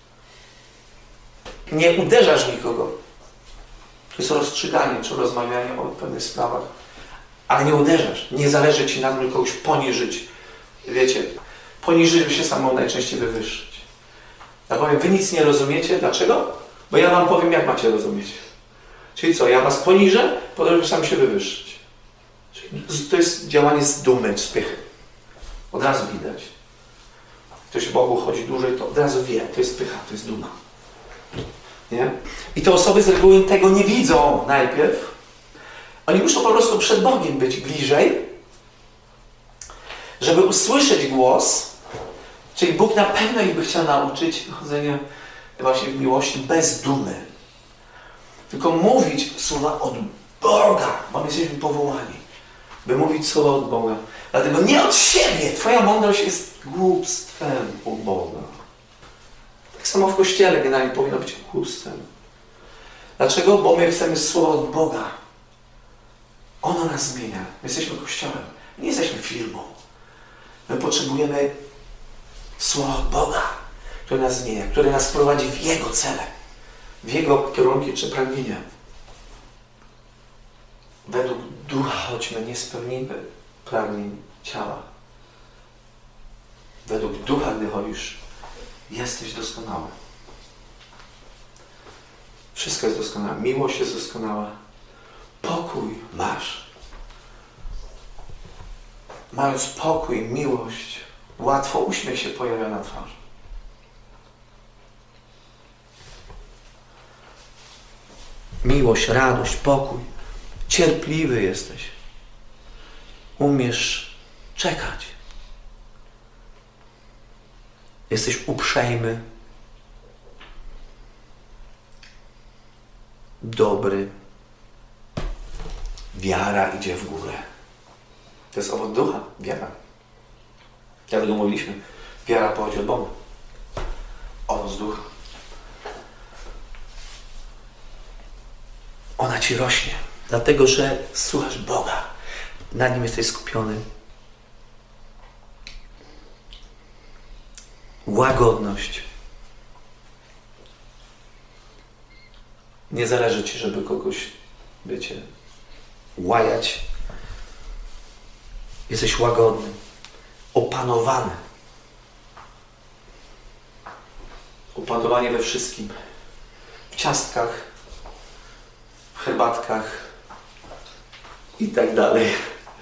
Nie uderzasz nikogo. To jest rozstrzyganie czy rozmawianie o pewnych sprawach. Ale nie uderzasz. Nie zależy Ci na tym kogoś poniżyć. Wiecie, poniżyć by się samą najczęściej wywyższyć. Ja powiem, wy nic nie rozumiecie. Dlaczego? Bo ja wam powiem, jak macie rozumieć. Czyli co? Ja was poniżę, potem żeby sam się wywyższyć. Czyli to jest działanie z dumy, z pychy. Od razu widać. Ktoś Bogu chodzi dłużej, to od razu wie. To jest pycha, to jest duma. Nie? I te osoby z reguły tego nie widzą najpierw. Oni muszą po prostu przed Bogiem być bliżej, żeby usłyszeć głos, Czyli Bóg na pewno ich by chciał nauczyć chodzenia właśnie w miłości bez dumy. Tylko mówić słowa od Boga, bo my jesteśmy powołani, by mówić słowa od Boga. Dlatego nie od siebie. Twoja mądrość jest głupstwem u Boga. Tak samo w Kościele generalnie powinno być głupstwem. Dlaczego? Bo my chcemy słowa od Boga. Ono nas zmienia. My jesteśmy Kościołem. Nie jesteśmy firmą. My potrzebujemy słowa od Boga, które nas zmienia, które nas prowadzi w Jego cele, w Jego kierunki czy pragnienia. Według Ducha chodźmy, nie spełnimy pragnień ciała. Według Ducha, gdy chodzisz, jesteś doskonały. Wszystko jest doskonałe. Miłość jest doskonała. Pokój masz. Mając pokój, miłość, łatwo uśmiech się pojawia na twarzy. Miłość, radość, pokój. Cierpliwy jesteś. Umiesz czekać. Jesteś uprzejmy. Dobry. Wiara idzie w górę. To jest owoc ducha. Wiara. Dlatego mówiliśmy. Wiara pochodzi od Boga. Owoc ducha. Ona ci rośnie. Dlatego, że słuchasz Boga. Na Nim jesteś skupiony. Łagodność. Nie zależy ci, żeby kogoś, wiecie, łajać. Jesteś łagodny. Opanowany. Opanowanie we wszystkim. W ciastkach, w herbatkach i tak dalej.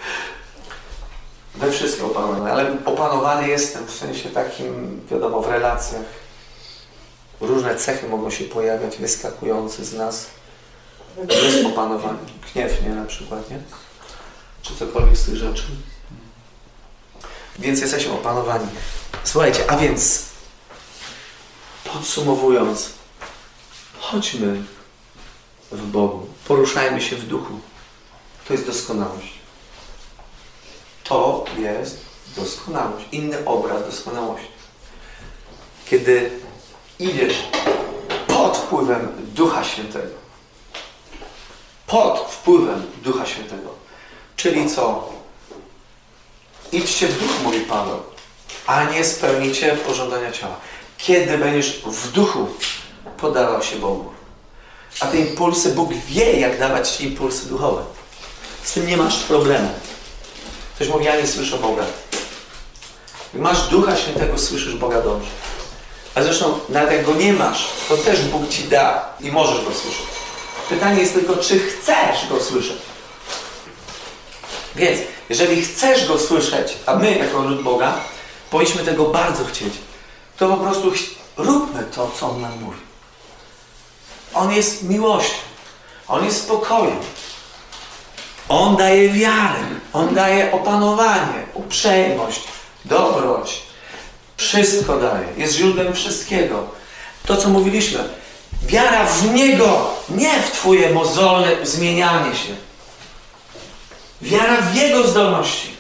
We wszystkim opanowany. Ale opanowany jestem w sensie takim, wiadomo, w relacjach. Różne cechy mogą się pojawiać, wyskakujące z nas. Jest opanowany. Gniew, nie? Na przykład, nie? Czy cokolwiek z tych rzeczy. Więc jesteśmy opanowani. Słuchajcie, a więc podsumowując, chodźmy w Bogu. Poruszajmy się w duchu. To jest doskonałość. To jest doskonałość. Inny obraz doskonałości. Kiedy idziesz pod wpływem Ducha Świętego. Pod wpływem Ducha Świętego. Czyli co? Idźcie w duchu, mówi Paweł, a nie spełnicie pożądania ciała. Kiedy będziesz w duchu podawał się Bogu. A te impulsy, Bóg wie, jak dawać ci impulsy duchowe. Z tym nie masz problemu. Ktoś mówi, ja nie słyszę Boga. Jak masz Ducha Świętego, słyszysz Boga dobrze. A zresztą, nawet jak Go nie masz, to też Bóg ci da i możesz Go słyszeć. Pytanie jest tylko, czy chcesz Go słyszeć. Więc, jeżeli chcesz Go słyszeć, a my, jako lud Boga, powinniśmy tego bardzo chcieć, to po prostu róbmy to, co On nam mówi. On jest miłością. On jest spokojem. On daje wiarę. On daje opanowanie, uprzejmość, dobroć. Wszystko daje. Jest źródłem wszystkiego. To, co mówiliśmy. Wiara w Niego, nie w Twoje mozolne zmienianie się. Wiara w Jego zdolności.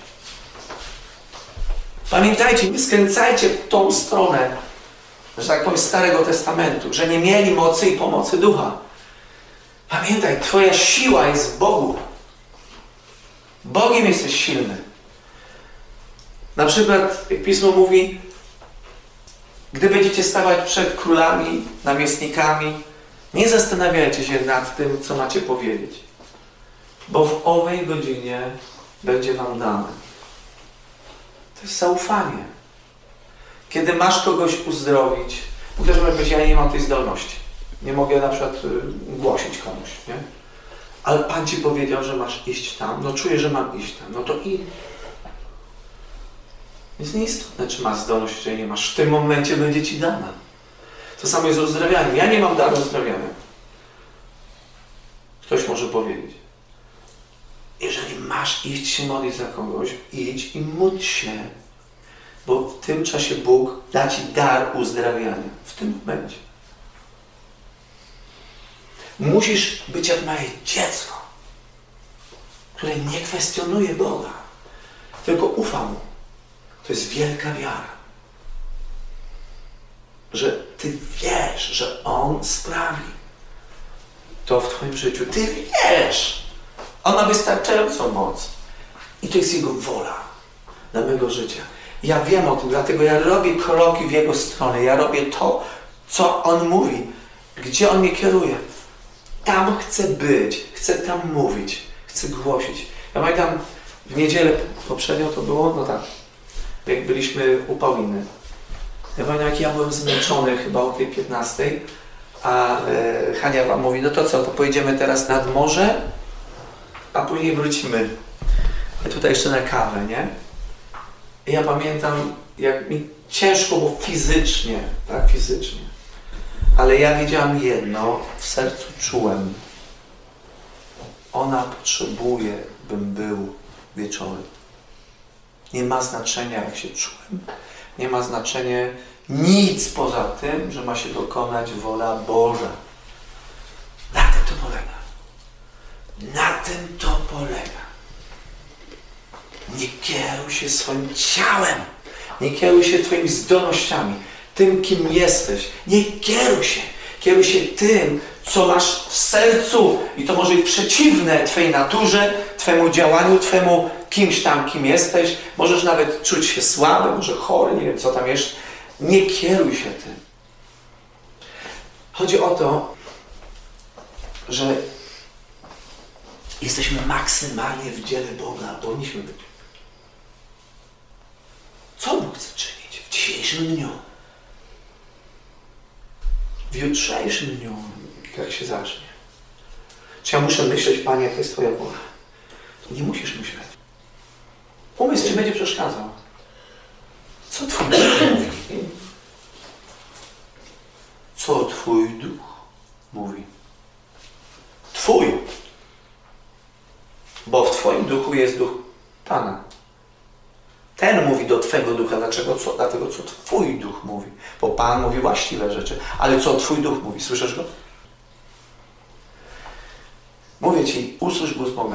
Pamiętajcie, nie skręcajcie tą stronę, że tak powiem, Starego Testamentu, że nie mieli mocy i pomocy Ducha. Pamiętaj, Twoja siła jest w Bogu. Bogiem jesteś silny. Na przykład, jak Pismo mówi, gdy będziecie stawać przed królami, namiestnikami, nie zastanawiajcie się nad tym, co macie powiedzieć. Bo w owej godzinie będzie wam dane. To jest zaufanie. Kiedy masz kogoś uzdrowić, bo ktoś może powiedzieć, ja nie mam tej zdolności. Nie mogę na przykład y, głosić komuś, nie? Ale Pan ci powiedział, że masz iść tam. No czuję, że mam iść tam. No to i. Jest nieistotne, czy masz zdolność, czy nie masz. W tym momencie będzie ci dana. To samo jest z uzdrawianiem. Ja nie mam daru uzdrawiania. Ktoś może powiedzieć. Jeżeli masz iść się modlić za kogoś, idź i módl się. Bo w tym czasie Bóg da ci dar uzdrawiania. W tym momencie. Musisz być jak małe dziecko, które nie kwestionuje Boga, tylko ufa Mu. To jest wielka wiara. Że Ty wiesz, że On sprawi to w Twoim życiu. Ty wiesz. On ma wystarczającą moc. I to jest Jego wola dla mego życia. Ja wiem o tym, dlatego ja robię kroki w Jego stronę. Ja robię to, co On mówi. Gdzie On mnie kieruje. Tam chcę być. Chcę tam mówić. Chcę głosić. Ja pamiętam w niedzielę poprzednio to było, no tak, jak byliśmy u Pauliny. Ja pamiętam, jak ja byłem zmęczony chyba o tej piętnastej, a e, Hania wam mówi, no to co, to pojedziemy teraz nad morze, a później wrócimy tutaj jeszcze na kawę, nie? I ja pamiętam, jak mi ciężko było fizycznie, tak, fizycznie. Ale ja wiedziałam jedno, w sercu czułem. Ona potrzebuje, bym był wieczorem. Nie ma znaczenia, jak się czułem. Nie ma znaczenia nic poza tym, że ma się dokonać wola Boża. Na tym to polega. Na tym to polega. Nie kieruj się swoim ciałem. Nie kieruj się twoimi zdolnościami. Tym, kim jesteś. Nie kieruj się. Kieruj się tym, co masz w sercu. I to może być przeciwne twojej naturze, twojemu działaniu, twojemu kimś tam, kim jesteś. Możesz nawet czuć się słaby, może chory, nie wiem co tam jeszcze. Nie kieruj się tym. Chodzi o to, że jesteśmy maksymalnie w dziele Boga. Powinniśmy być. Co Bóg chce czynić w dzisiejszym dniu? W jutrzejszym dniu, jak się zacznie. Czy ja muszę myśleć, Panie, jaka jest Twoja wola? To nie musisz myśleć. Umysł Ci będzie przeszkadzał. Co Twój duch mówi? Co Twój duch mówi? Twój. Bo w Twoim duchu jest duch Pana. Ten mówi do Twego ducha. Dlaczego? Co? Dlatego, co Twój duch mówi. Bo Pan mówi właściwe rzeczy. Ale co Twój duch mówi? Słyszysz go? Mówię Ci, usłysz głos Boga.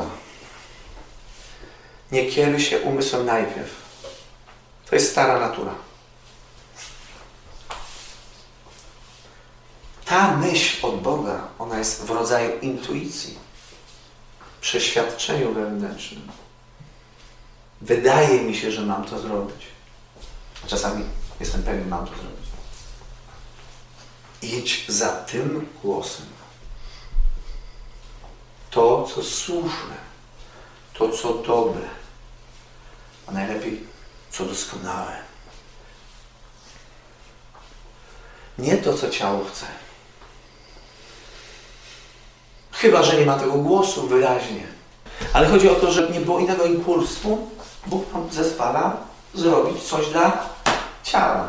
Nie kieruj się umysłem najpierw. To jest stara natura. Ta myśl od Boga, ona jest w rodzaju intuicji, przeświadczeniu wewnętrznym. Wydaje mi się, że mam to zrobić. Czasami jestem pewien, mam to zrobić. Idź za tym głosem. To, co słuszne, to, co dobre, a najlepiej, co doskonałe. Nie to, co ciało chce. Chyba że nie ma tego głosu wyraźnie. Ale chodzi o to, że nie było innego impulsu. Bóg nam zezwala zrobić coś dla ciała.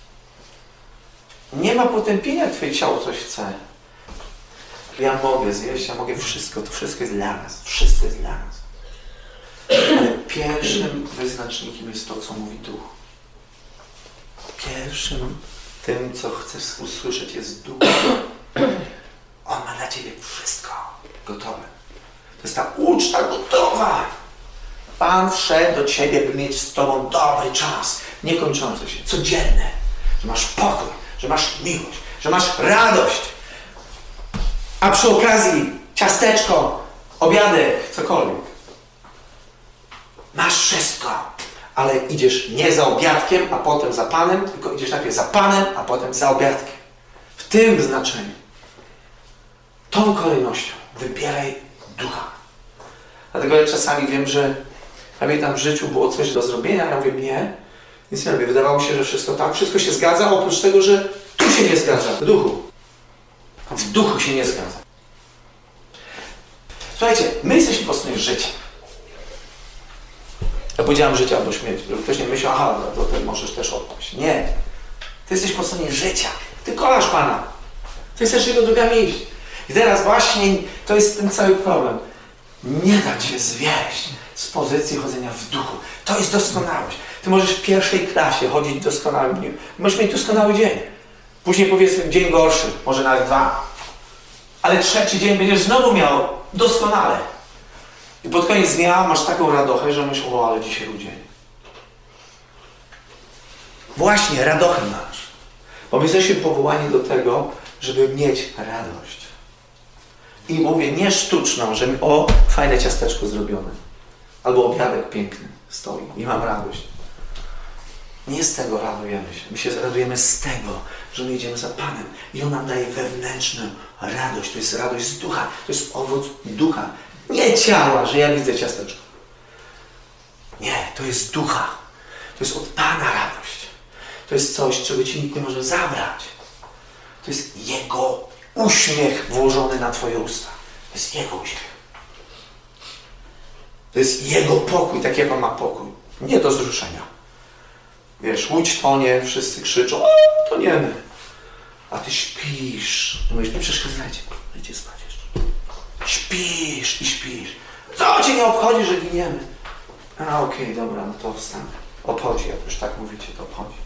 Nie ma potępienia, jak Twoje ciało coś chce. Ja mogę zjeść, ja mogę wszystko. To wszystko jest dla nas. Wszystko jest dla nas. Ale pierwszym wyznacznikiem jest to, co mówi Duch. Pierwszym tym, co chcesz usłyszeć, jest Duch. On ma dla Ciebie wszystko gotowe. To jest ta uczta gotowa. Pan wszedł do Ciebie, by mieć z Tobą dobry czas, niekończący się, codzienny. Że masz pokój, że masz miłość, że masz radość. A przy okazji ciasteczko, obiadek, cokolwiek. Masz wszystko, ale idziesz nie za obiadkiem, a potem za Panem, tylko idziesz najpierw za Panem, a potem za obiadkiem. W tym znaczeniu. Tą kolejnością wybieraj Ducha. Dlatego ja czasami wiem, że pamiętam, w życiu było coś do zrobienia, a ja mówię, nie, nic nie robię. Wydawało się, że wszystko tak, wszystko się zgadza, oprócz tego, że tu się nie zgadza, w duchu. W duchu się nie zgadza. Słuchajcie, my jesteśmy po stronie życia. Ja powiedziałem życia albo śmierci. Ktoś nie myślał, aha, to ty możesz też odpaść. Nie. Ty jesteś po stronie życia. Ty kochasz Pana. Ty chcesz Jego drogami iść. I teraz właśnie to jest ten cały problem. Nie da Cię zwieść z pozycji chodzenia w duchu. To jest doskonałość. Ty możesz w pierwszej klasie chodzić doskonałym dniem. Możesz mieć doskonały dzień. Później powiedzmy dzień gorszy, może nawet dwa. Ale trzeci dzień będziesz znowu miał doskonale. I pod koniec dnia masz taką radochę, że myślisz, o, ale dzisiaj był dzień. Właśnie, radochę masz. Bo my jesteśmy powołani do tego, żeby mieć radość. I mówię, nie sztuczną, że mi, o, fajne ciasteczko zrobione. Albo obiadek piękny stoi i mam radość. Nie z tego radujemy się. My się radujemy z tego, że my idziemy za Panem. I On nam daje wewnętrzną radość. To jest radość z ducha. To jest owoc ducha. Nie ciała, że ja widzę ciasteczko. Nie, to jest ducha. To jest od Pana radość. To jest coś, czego Ci nikt nie może zabrać. To jest Jego uśmiech włożony na Twoje usta. To jest Jego uśmiech. To jest Jego pokój, tak jak On ma pokój. Nie do wzruszenia. Wiesz, łódź tonie, wszyscy krzyczą, o, toniemy. A Ty śpisz. I mówisz, nie przeszkadzajcie, idźcie spać jeszcze. Śpisz i śpisz. Co Cię nie obchodzi, że giniemy? A okej, okay, dobra, no to wstanę. Obchodzi, jak już tak mówicie, to obchodzi.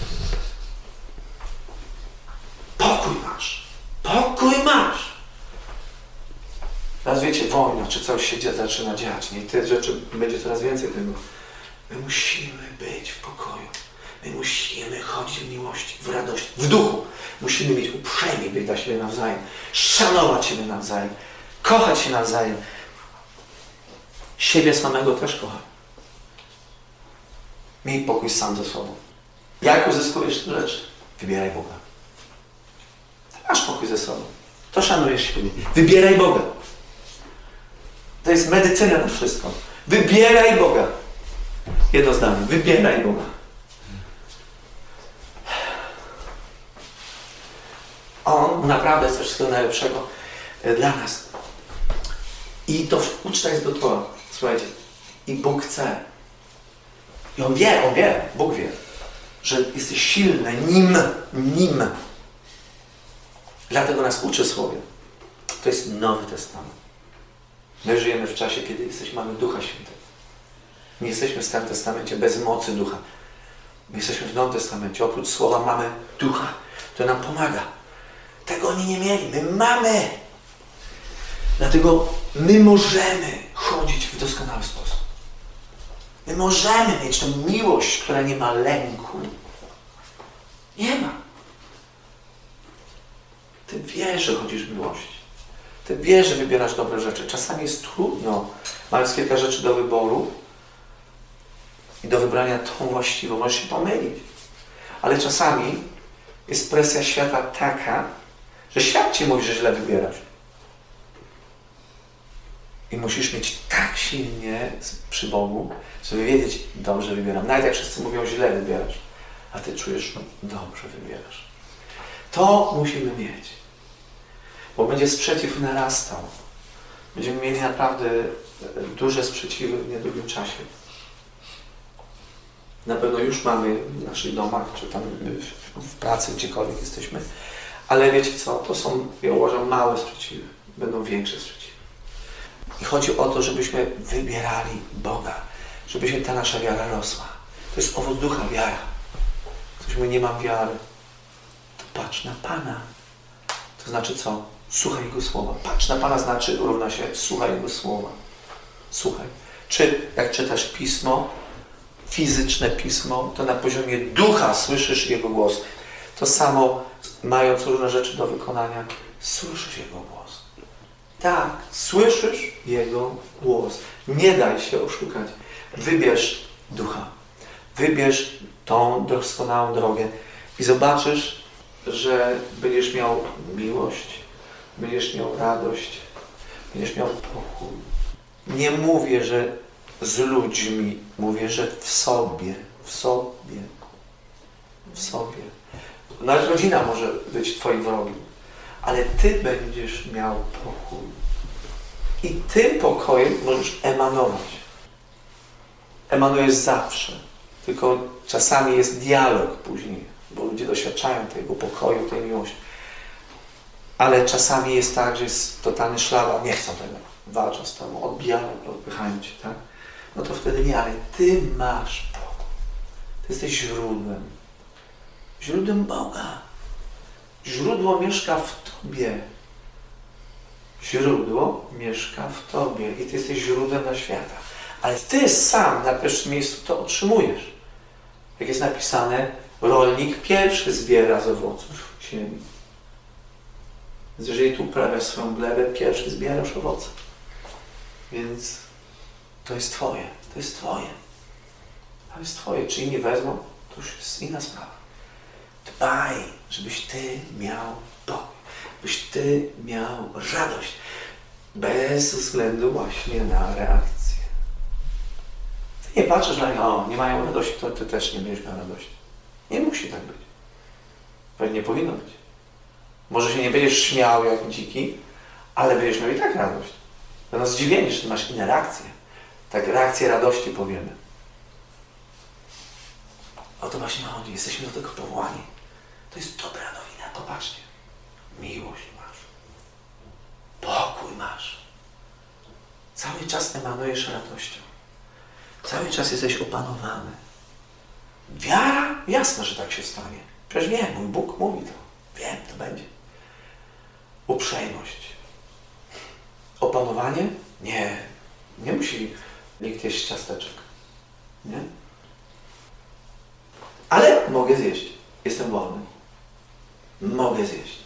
Pokój masz. Pokój masz. Teraz wiecie, wojna, czy coś się zaczyna dziać. Nie? I te rzeczy będzie coraz więcej tego. My musimy być w pokoju. My musimy chodzić w miłości, w radości, w duchu. Musimy mieć uprzejmie być dla siebie nawzajem. Szanować siebie nawzajem. Kochać się nawzajem. Siebie samego też kochać. Miej pokój sam ze sobą. Jak uzyskujesz te rzeczy? Wybieraj Boga. Masz pokój ze sobą. To szanujesz siebie. Wybieraj Boga. To jest medycyna na wszystko. Wybieraj Boga. Jedno zdanie. Wybieraj Boga. On naprawdę jest wszystkiego najlepszego dla nas. I to uczta jest gotowa. Słuchajcie. I Bóg chce. I On wie, On wie, Bóg wie, że jesteś silny Nim, Nim. Dlatego nas uczy Słowie. To jest Nowy Testament. My żyjemy w czasie, kiedy jesteśmy, mamy Ducha Świętego. Nie jesteśmy w Starym Testamencie bez mocy Ducha. My jesteśmy w Nowym Testamencie. Oprócz Słowa mamy Ducha, który nam pomaga. Tego oni nie mieli. My mamy. Dlatego my możemy chodzić w doskonały sposób. My możemy mieć tę miłość, która nie ma lęku. Nie ma. Ty wiesz, że chodzisz w miłości. Ty wiesz, że wybierasz dobre rzeczy. Czasami jest trudno, mając kilka rzeczy do wyboru i do wybrania tą właściwą. Możesz się pomylić. Ale czasami jest presja świata taka, że świat Ci mówi, że źle wybierasz. I musisz mieć tak silnie przy Bogu, żeby wiedzieć, dobrze wybieram. Nawet jak wszyscy mówią, źle wybierasz, a Ty czujesz, dobrze wybierasz. To musimy mieć. Bo będzie sprzeciw narastał. Będziemy mieli naprawdę duże sprzeciwy w niedługim czasie. Na pewno już mamy w naszych domach, czy tam w pracy, gdziekolwiek jesteśmy. Ale wiecie co? To są, ja uważam, małe sprzeciwy. Będą większe sprzeciwy. I chodzi o to, żebyśmy wybierali Boga. Żebyśmy ta nasza wiara rosła. To jest owoc ducha, wiara. Ktoś mówi, nie mam wiary. To patrz na Pana. To znaczy co? Słuchaj Jego słowa. Patrz na Pana znaczy równa się słuchaj Jego słowa. Słuchaj. Czy jak czytasz Pismo, fizyczne Pismo, to na poziomie ducha słyszysz Jego głos. To samo, mając różne rzeczy do wykonania, słyszysz Jego głos. Tak, słyszysz Jego głos. Nie daj się oszukać. Wybierz ducha. Wybierz tą doskonałą drogę i zobaczysz, że będziesz miał miłość, będziesz miał radość, będziesz miał pokój. Nie mówię, że z ludźmi, mówię, że w sobie, w sobie, w sobie. Nawet rodzina może być Twoim wrogiem, ale Ty będziesz miał pokój. I tym pokojem możesz emanować. Emanujesz zawsze, tylko czasami jest dialog później, bo ludzie doświadczają tego pokoju, tej miłości. Ale czasami jest tak, że jest totalny szlaba, nie chcą tego, walczą z Tobą, odbijają, odpychają Cię, tak? No to wtedy nie, ale Ty masz pokój. Ty jesteś źródłem. Źródłem Boga. Źródło mieszka w Tobie. Źródło mieszka w Tobie i Ty jesteś źródłem dla świata. Ale Ty sam na pierwszym miejscu to otrzymujesz. Jak jest napisane, rolnik pierwszy zbiera z owoców ziemi. Więc jeżeli tu uprawiasz swoją glebę, pierwszy zbierasz owoce. Więc to jest Twoje. To jest Twoje. To jest Twoje. Czy inni wezmą, to już jest inna sprawa. Dbaj, żebyś Ty miał pokój. Byś Ty miał radość. Bez względu właśnie na reakcję. Ty nie patrzysz na nich, o, nie mają radości, to Ty też nie będziesz miał radości. Nie musi tak być. Pewnie nie powinno być. Może się nie będziesz śmiał jak dziki, ale będziesz miał i tak radość. Będą zdziwieni, że Ty masz inne reakcje. Tak, reakcje radości powiemy. O to właśnie chodzi. Jesteśmy do tego powołani. To jest dobra nowina. Popatrzcie. Miłość masz. Pokój masz. Cały czas emanujesz radością. Cały czas jesteś opanowany. Wiara? Jasne, że tak się stanie. Przecież wiem, mój Bóg mówi to. Wiem, to będzie. Uprzejmość. Opanowanie? Nie. Nie musi nikt jeść ciasteczek. Nie? Ale mogę zjeść. Jestem wolny. Mogę zjeść.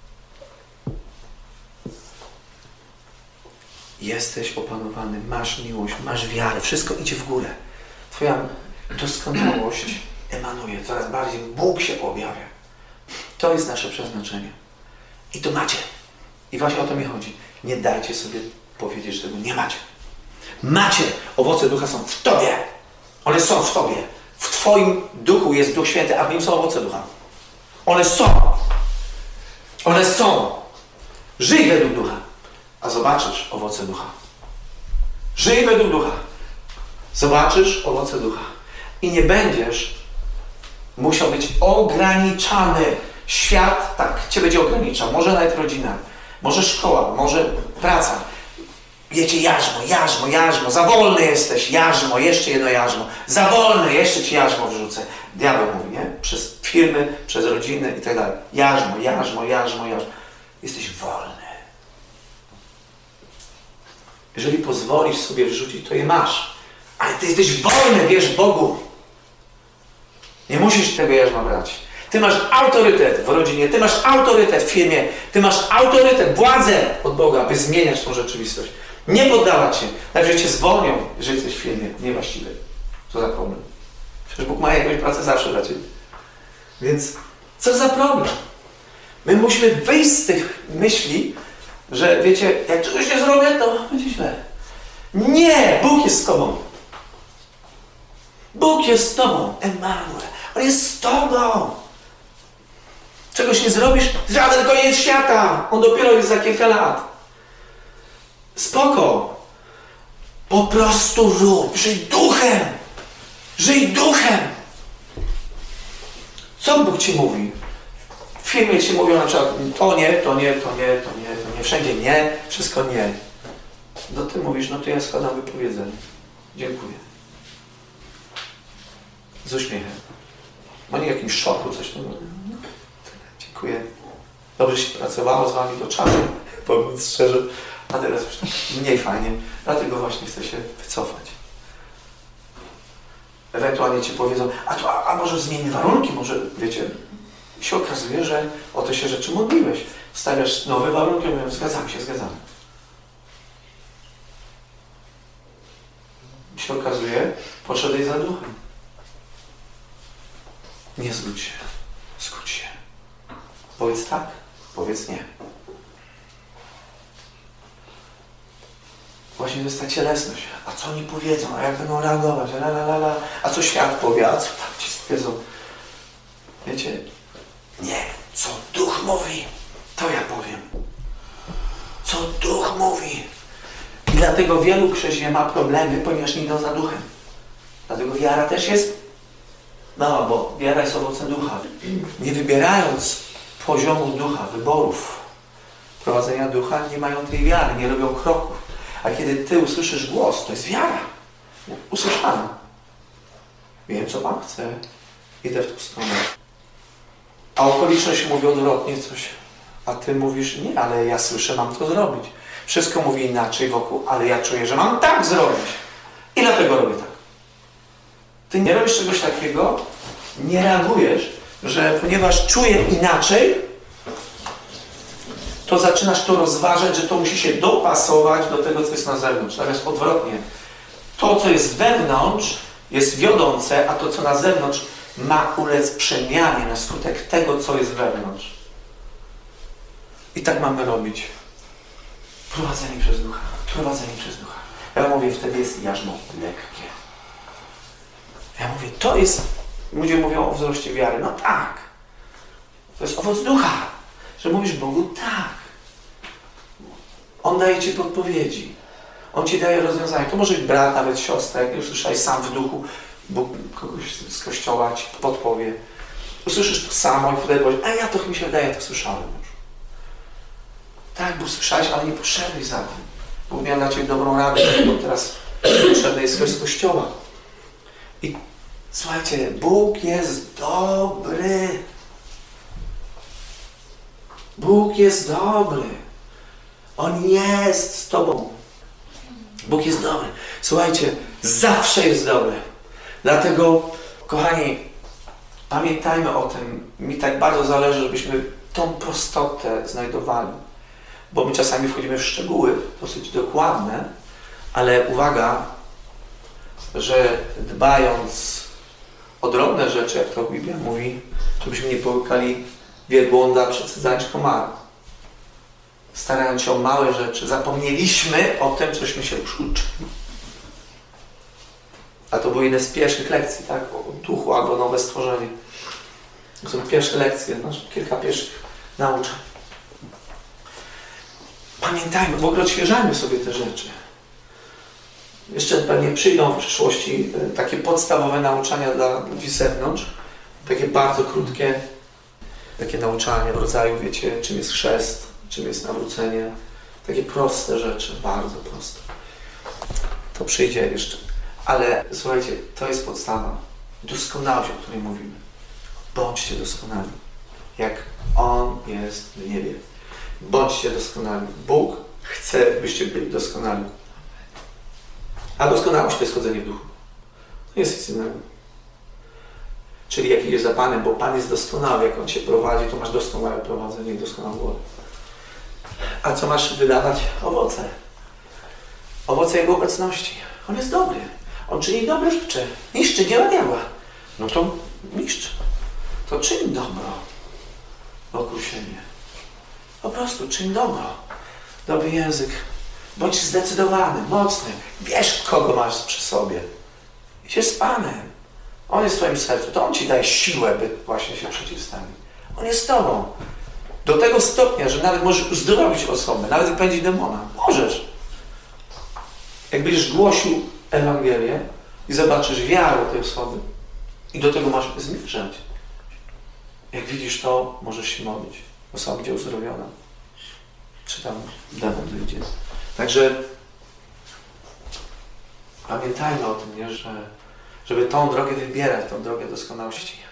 Jesteś opanowany, masz miłość, masz wiarę, wszystko idzie w górę. Twoja doskonałość emanuje, coraz bardziej Bóg się objawia. To jest nasze przeznaczenie. I to macie. I właśnie o to mi chodzi. Nie dajcie sobie powiedzieć, że tego nie macie. Macie! Owoce Ducha są w Tobie. One są w Tobie. W Twoim duchu jest Duch Święty, a w nim są owoce Ducha. One są. One są. Żyj według Ducha, a zobaczysz owoce Ducha. Żyj według Ducha. Zobaczysz owoce Ducha. I nie będziesz musiał być ograniczany. Świat tak Cię będzie ograniczał. Może nawet rodzina, może szkoła, może praca. Wiecie, jarzmo, jarzmo, jarzmo, za wolny jesteś, jarzmo, jeszcze jedno jarzmo, za wolny, jeszcze Ci jarzmo wrzucę. Diabeł mówi, nie? Przez firmy, przez rodziny i tak dalej. Jarzmo, jarzmo, jarzmo, jarzmo. Jesteś wolny. Jeżeli pozwolisz sobie wrzucić, to je masz. Ale Ty jesteś wolny, wierz Bogu. Nie musisz tego jarzma brać. Ty masz autorytet w rodzinie, Ty masz autorytet w firmie, Ty masz autorytet, władzę od Boga, by zmieniać tą rzeczywistość. Nie poddawać się. Nawet, że Cię zwolnią, jeżeli jesteś w firmie niewłaściwej. Co za problem? Przecież Bóg ma jakąś pracę zawsze dla Ciebie. Więc co za problem? My musimy wyjść z tych myśli, że wiecie, jak czegoś nie zrobię, to będzie źle. Nie! Bóg jest z Tobą. Bóg jest z Tobą. Emanuel. On jest z Tobą. Czegoś nie zrobisz? Żaden koniec świata. On dopiero jest za kilka lat. Spoko. Po prostu rób. Żyj duchem. Żyj duchem. Co Bóg Ci mówi? W firmie Ci mówią na przykład to nie, to nie, to nie, to nie, to nie. Wszędzie nie, wszystko nie. No Ty mówisz, no to ja składam wypowiedzenie. Dziękuję. Z uśmiechem. Ma nie jakimś szoku, coś tam. Dziękuję. Dobrze się pracowało z Wami do czasu, powiem szczerze. A teraz już tak mniej fajnie. Dlatego właśnie chcę się wycofać. Ewentualnie Ci powiedzą, a, to, a, a może zmieni warunki, może, wiecie, się okazuje, że o te się rzeczy modliłeś. Stawiasz nowe warunki, mówią, zgadzamy się, zgadzamy. I się okazuje, poszedłeś za duchem. Nie zgódź się. Zgódź się. Powiedz tak, powiedz nie. Właśnie to jest ta cielesność. A co oni powiedzą? A jak będą reagować? La, la, la, la. A co świat powie? A co tam ci powiedzą? Wiecie? Nie. Co Duch mówi, to ja powiem. Co Duch mówi. I dlatego wielu chrześcijan ma problemy, ponieważ nie idą za Duchem. Dlatego wiara też jest. No, bo wiara jest owocem Ducha. Nie wybierając poziomu Ducha, wyborów, prowadzenia Ducha, nie mają tej wiary, nie robią kroków. A kiedy Ty usłyszysz głos, to jest wiara. Usłyszana. Wiem, co Pan chce. Idę w tą stronę. A okoliczność mówi odwrotnie coś. A Ty mówisz, nie, ale ja słyszę, mam to zrobić. Wszystko mówi inaczej wokół, ale ja czuję, że mam tak zrobić. I dlatego robię tak. Ty nie robisz czegoś takiego, nie reagujesz, że ponieważ czuję inaczej, to zaczynasz to rozważać, że to musi się dopasować do tego, co jest na zewnątrz. Natomiast odwrotnie. To, co jest wewnątrz, jest wiodące, a to, co na zewnątrz, ma ulec przemianie na skutek tego, co jest wewnątrz. I tak mamy robić. Prowadzeni przez ducha. Prowadzeni przez ducha. Ja mówię, wtedy jest jarzmo lekkie. Ja mówię, to jest... Ludzie mówią o wzroście wiary. No tak. To jest owoc ducha. Że mówisz Bogu tak. On daje Ci podpowiedzi. On Ci daje rozwiązanie. To może być brat, nawet siostra. Jak nie usłyszałeś sam w duchu, Bóg kogoś z kościoła Ci podpowie. Usłyszysz to samo i wtedy powiesz, a ja to mi się wydaje, ja to słyszałem już. Tak, bo słyszałeś, ale nie poszedłeś za tym. Bóg miał dla Ciebie dobrą radę, bo teraz potrzebny jest ktoś z kościoła. I słuchajcie, Bóg jest dobry. Bóg jest dobry. On jest z Tobą. Bóg jest dobry. Słuchajcie, zawsze jest dobry. Dlatego, kochani, pamiętajmy o tym. Mi tak bardzo zależy, żebyśmy tą prostotę znajdowali. Bo my czasami wchodzimy w szczegóły dosyć dokładne, ale uwaga, że dbając o drobne rzeczy, jak to Biblia mówi, żebyśmy nie połykali wielbłąda przecedzając komara. Starając się o małe rzeczy, zapomnieliśmy o tym, cośmy się już uczyli. A to były jedne z pierwszych lekcji, tak? O duchu albo nowe stworzenie. To są pierwsze lekcje, masz kilka pierwszych nauczeń. Pamiętajmy, w ogóle odświeżajmy sobie te rzeczy. Jeszcze pewnie przyjdą w przyszłości takie podstawowe nauczania dla ludzi z zewnątrz. Takie bardzo krótkie, takie nauczania w rodzaju, wiecie, czym jest chrzest, czym jest nawrócenie. Takie proste rzeczy, bardzo proste. To przyjdzie jeszcze. Ale słuchajcie, to jest podstawa. Doskonałość, o której mówimy. Bądźcie doskonali, jak On jest w niebie. Bądźcie doskonali. Bóg chce, byście byli doskonali. A doskonałość to jest chodzenie w duchu. To jest nic innego. Czyli jak idziesz za Panem, bo Pan jest doskonały, jak On Cię prowadzi, to masz doskonałe prowadzenie i doskonałą wolę. A co masz wydawać? Owoce. Owoce Jego obecności. On jest dobry. On czyni dobre rzeczy. Niszczy dzieła diabła. No to niszcz. To czyń dobro wokół siebie. Po prostu czyń dobro. Dobry język. Bądź zdecydowany, mocny. Wiesz, kogo masz przy sobie. Idziesz z Panem. On jest w Twoim sercu. To On Ci daje siłę, by właśnie się przeciwstawić. On jest z Tobą. Do tego stopnia, że nawet możesz uzdrowić osobę, nawet wypędzić demona. Możesz. Jak będziesz głosił Ewangelię i zobaczysz wiarę tej osoby i do tego masz zmierzać. Jak widzisz to, możesz się modlić. Osoba będzie uzdrowiona. Czy tam demon wyjdzie. Także pamiętajmy o tym, nie, że żeby tą drogę wybierać, tą drogę doskonałości.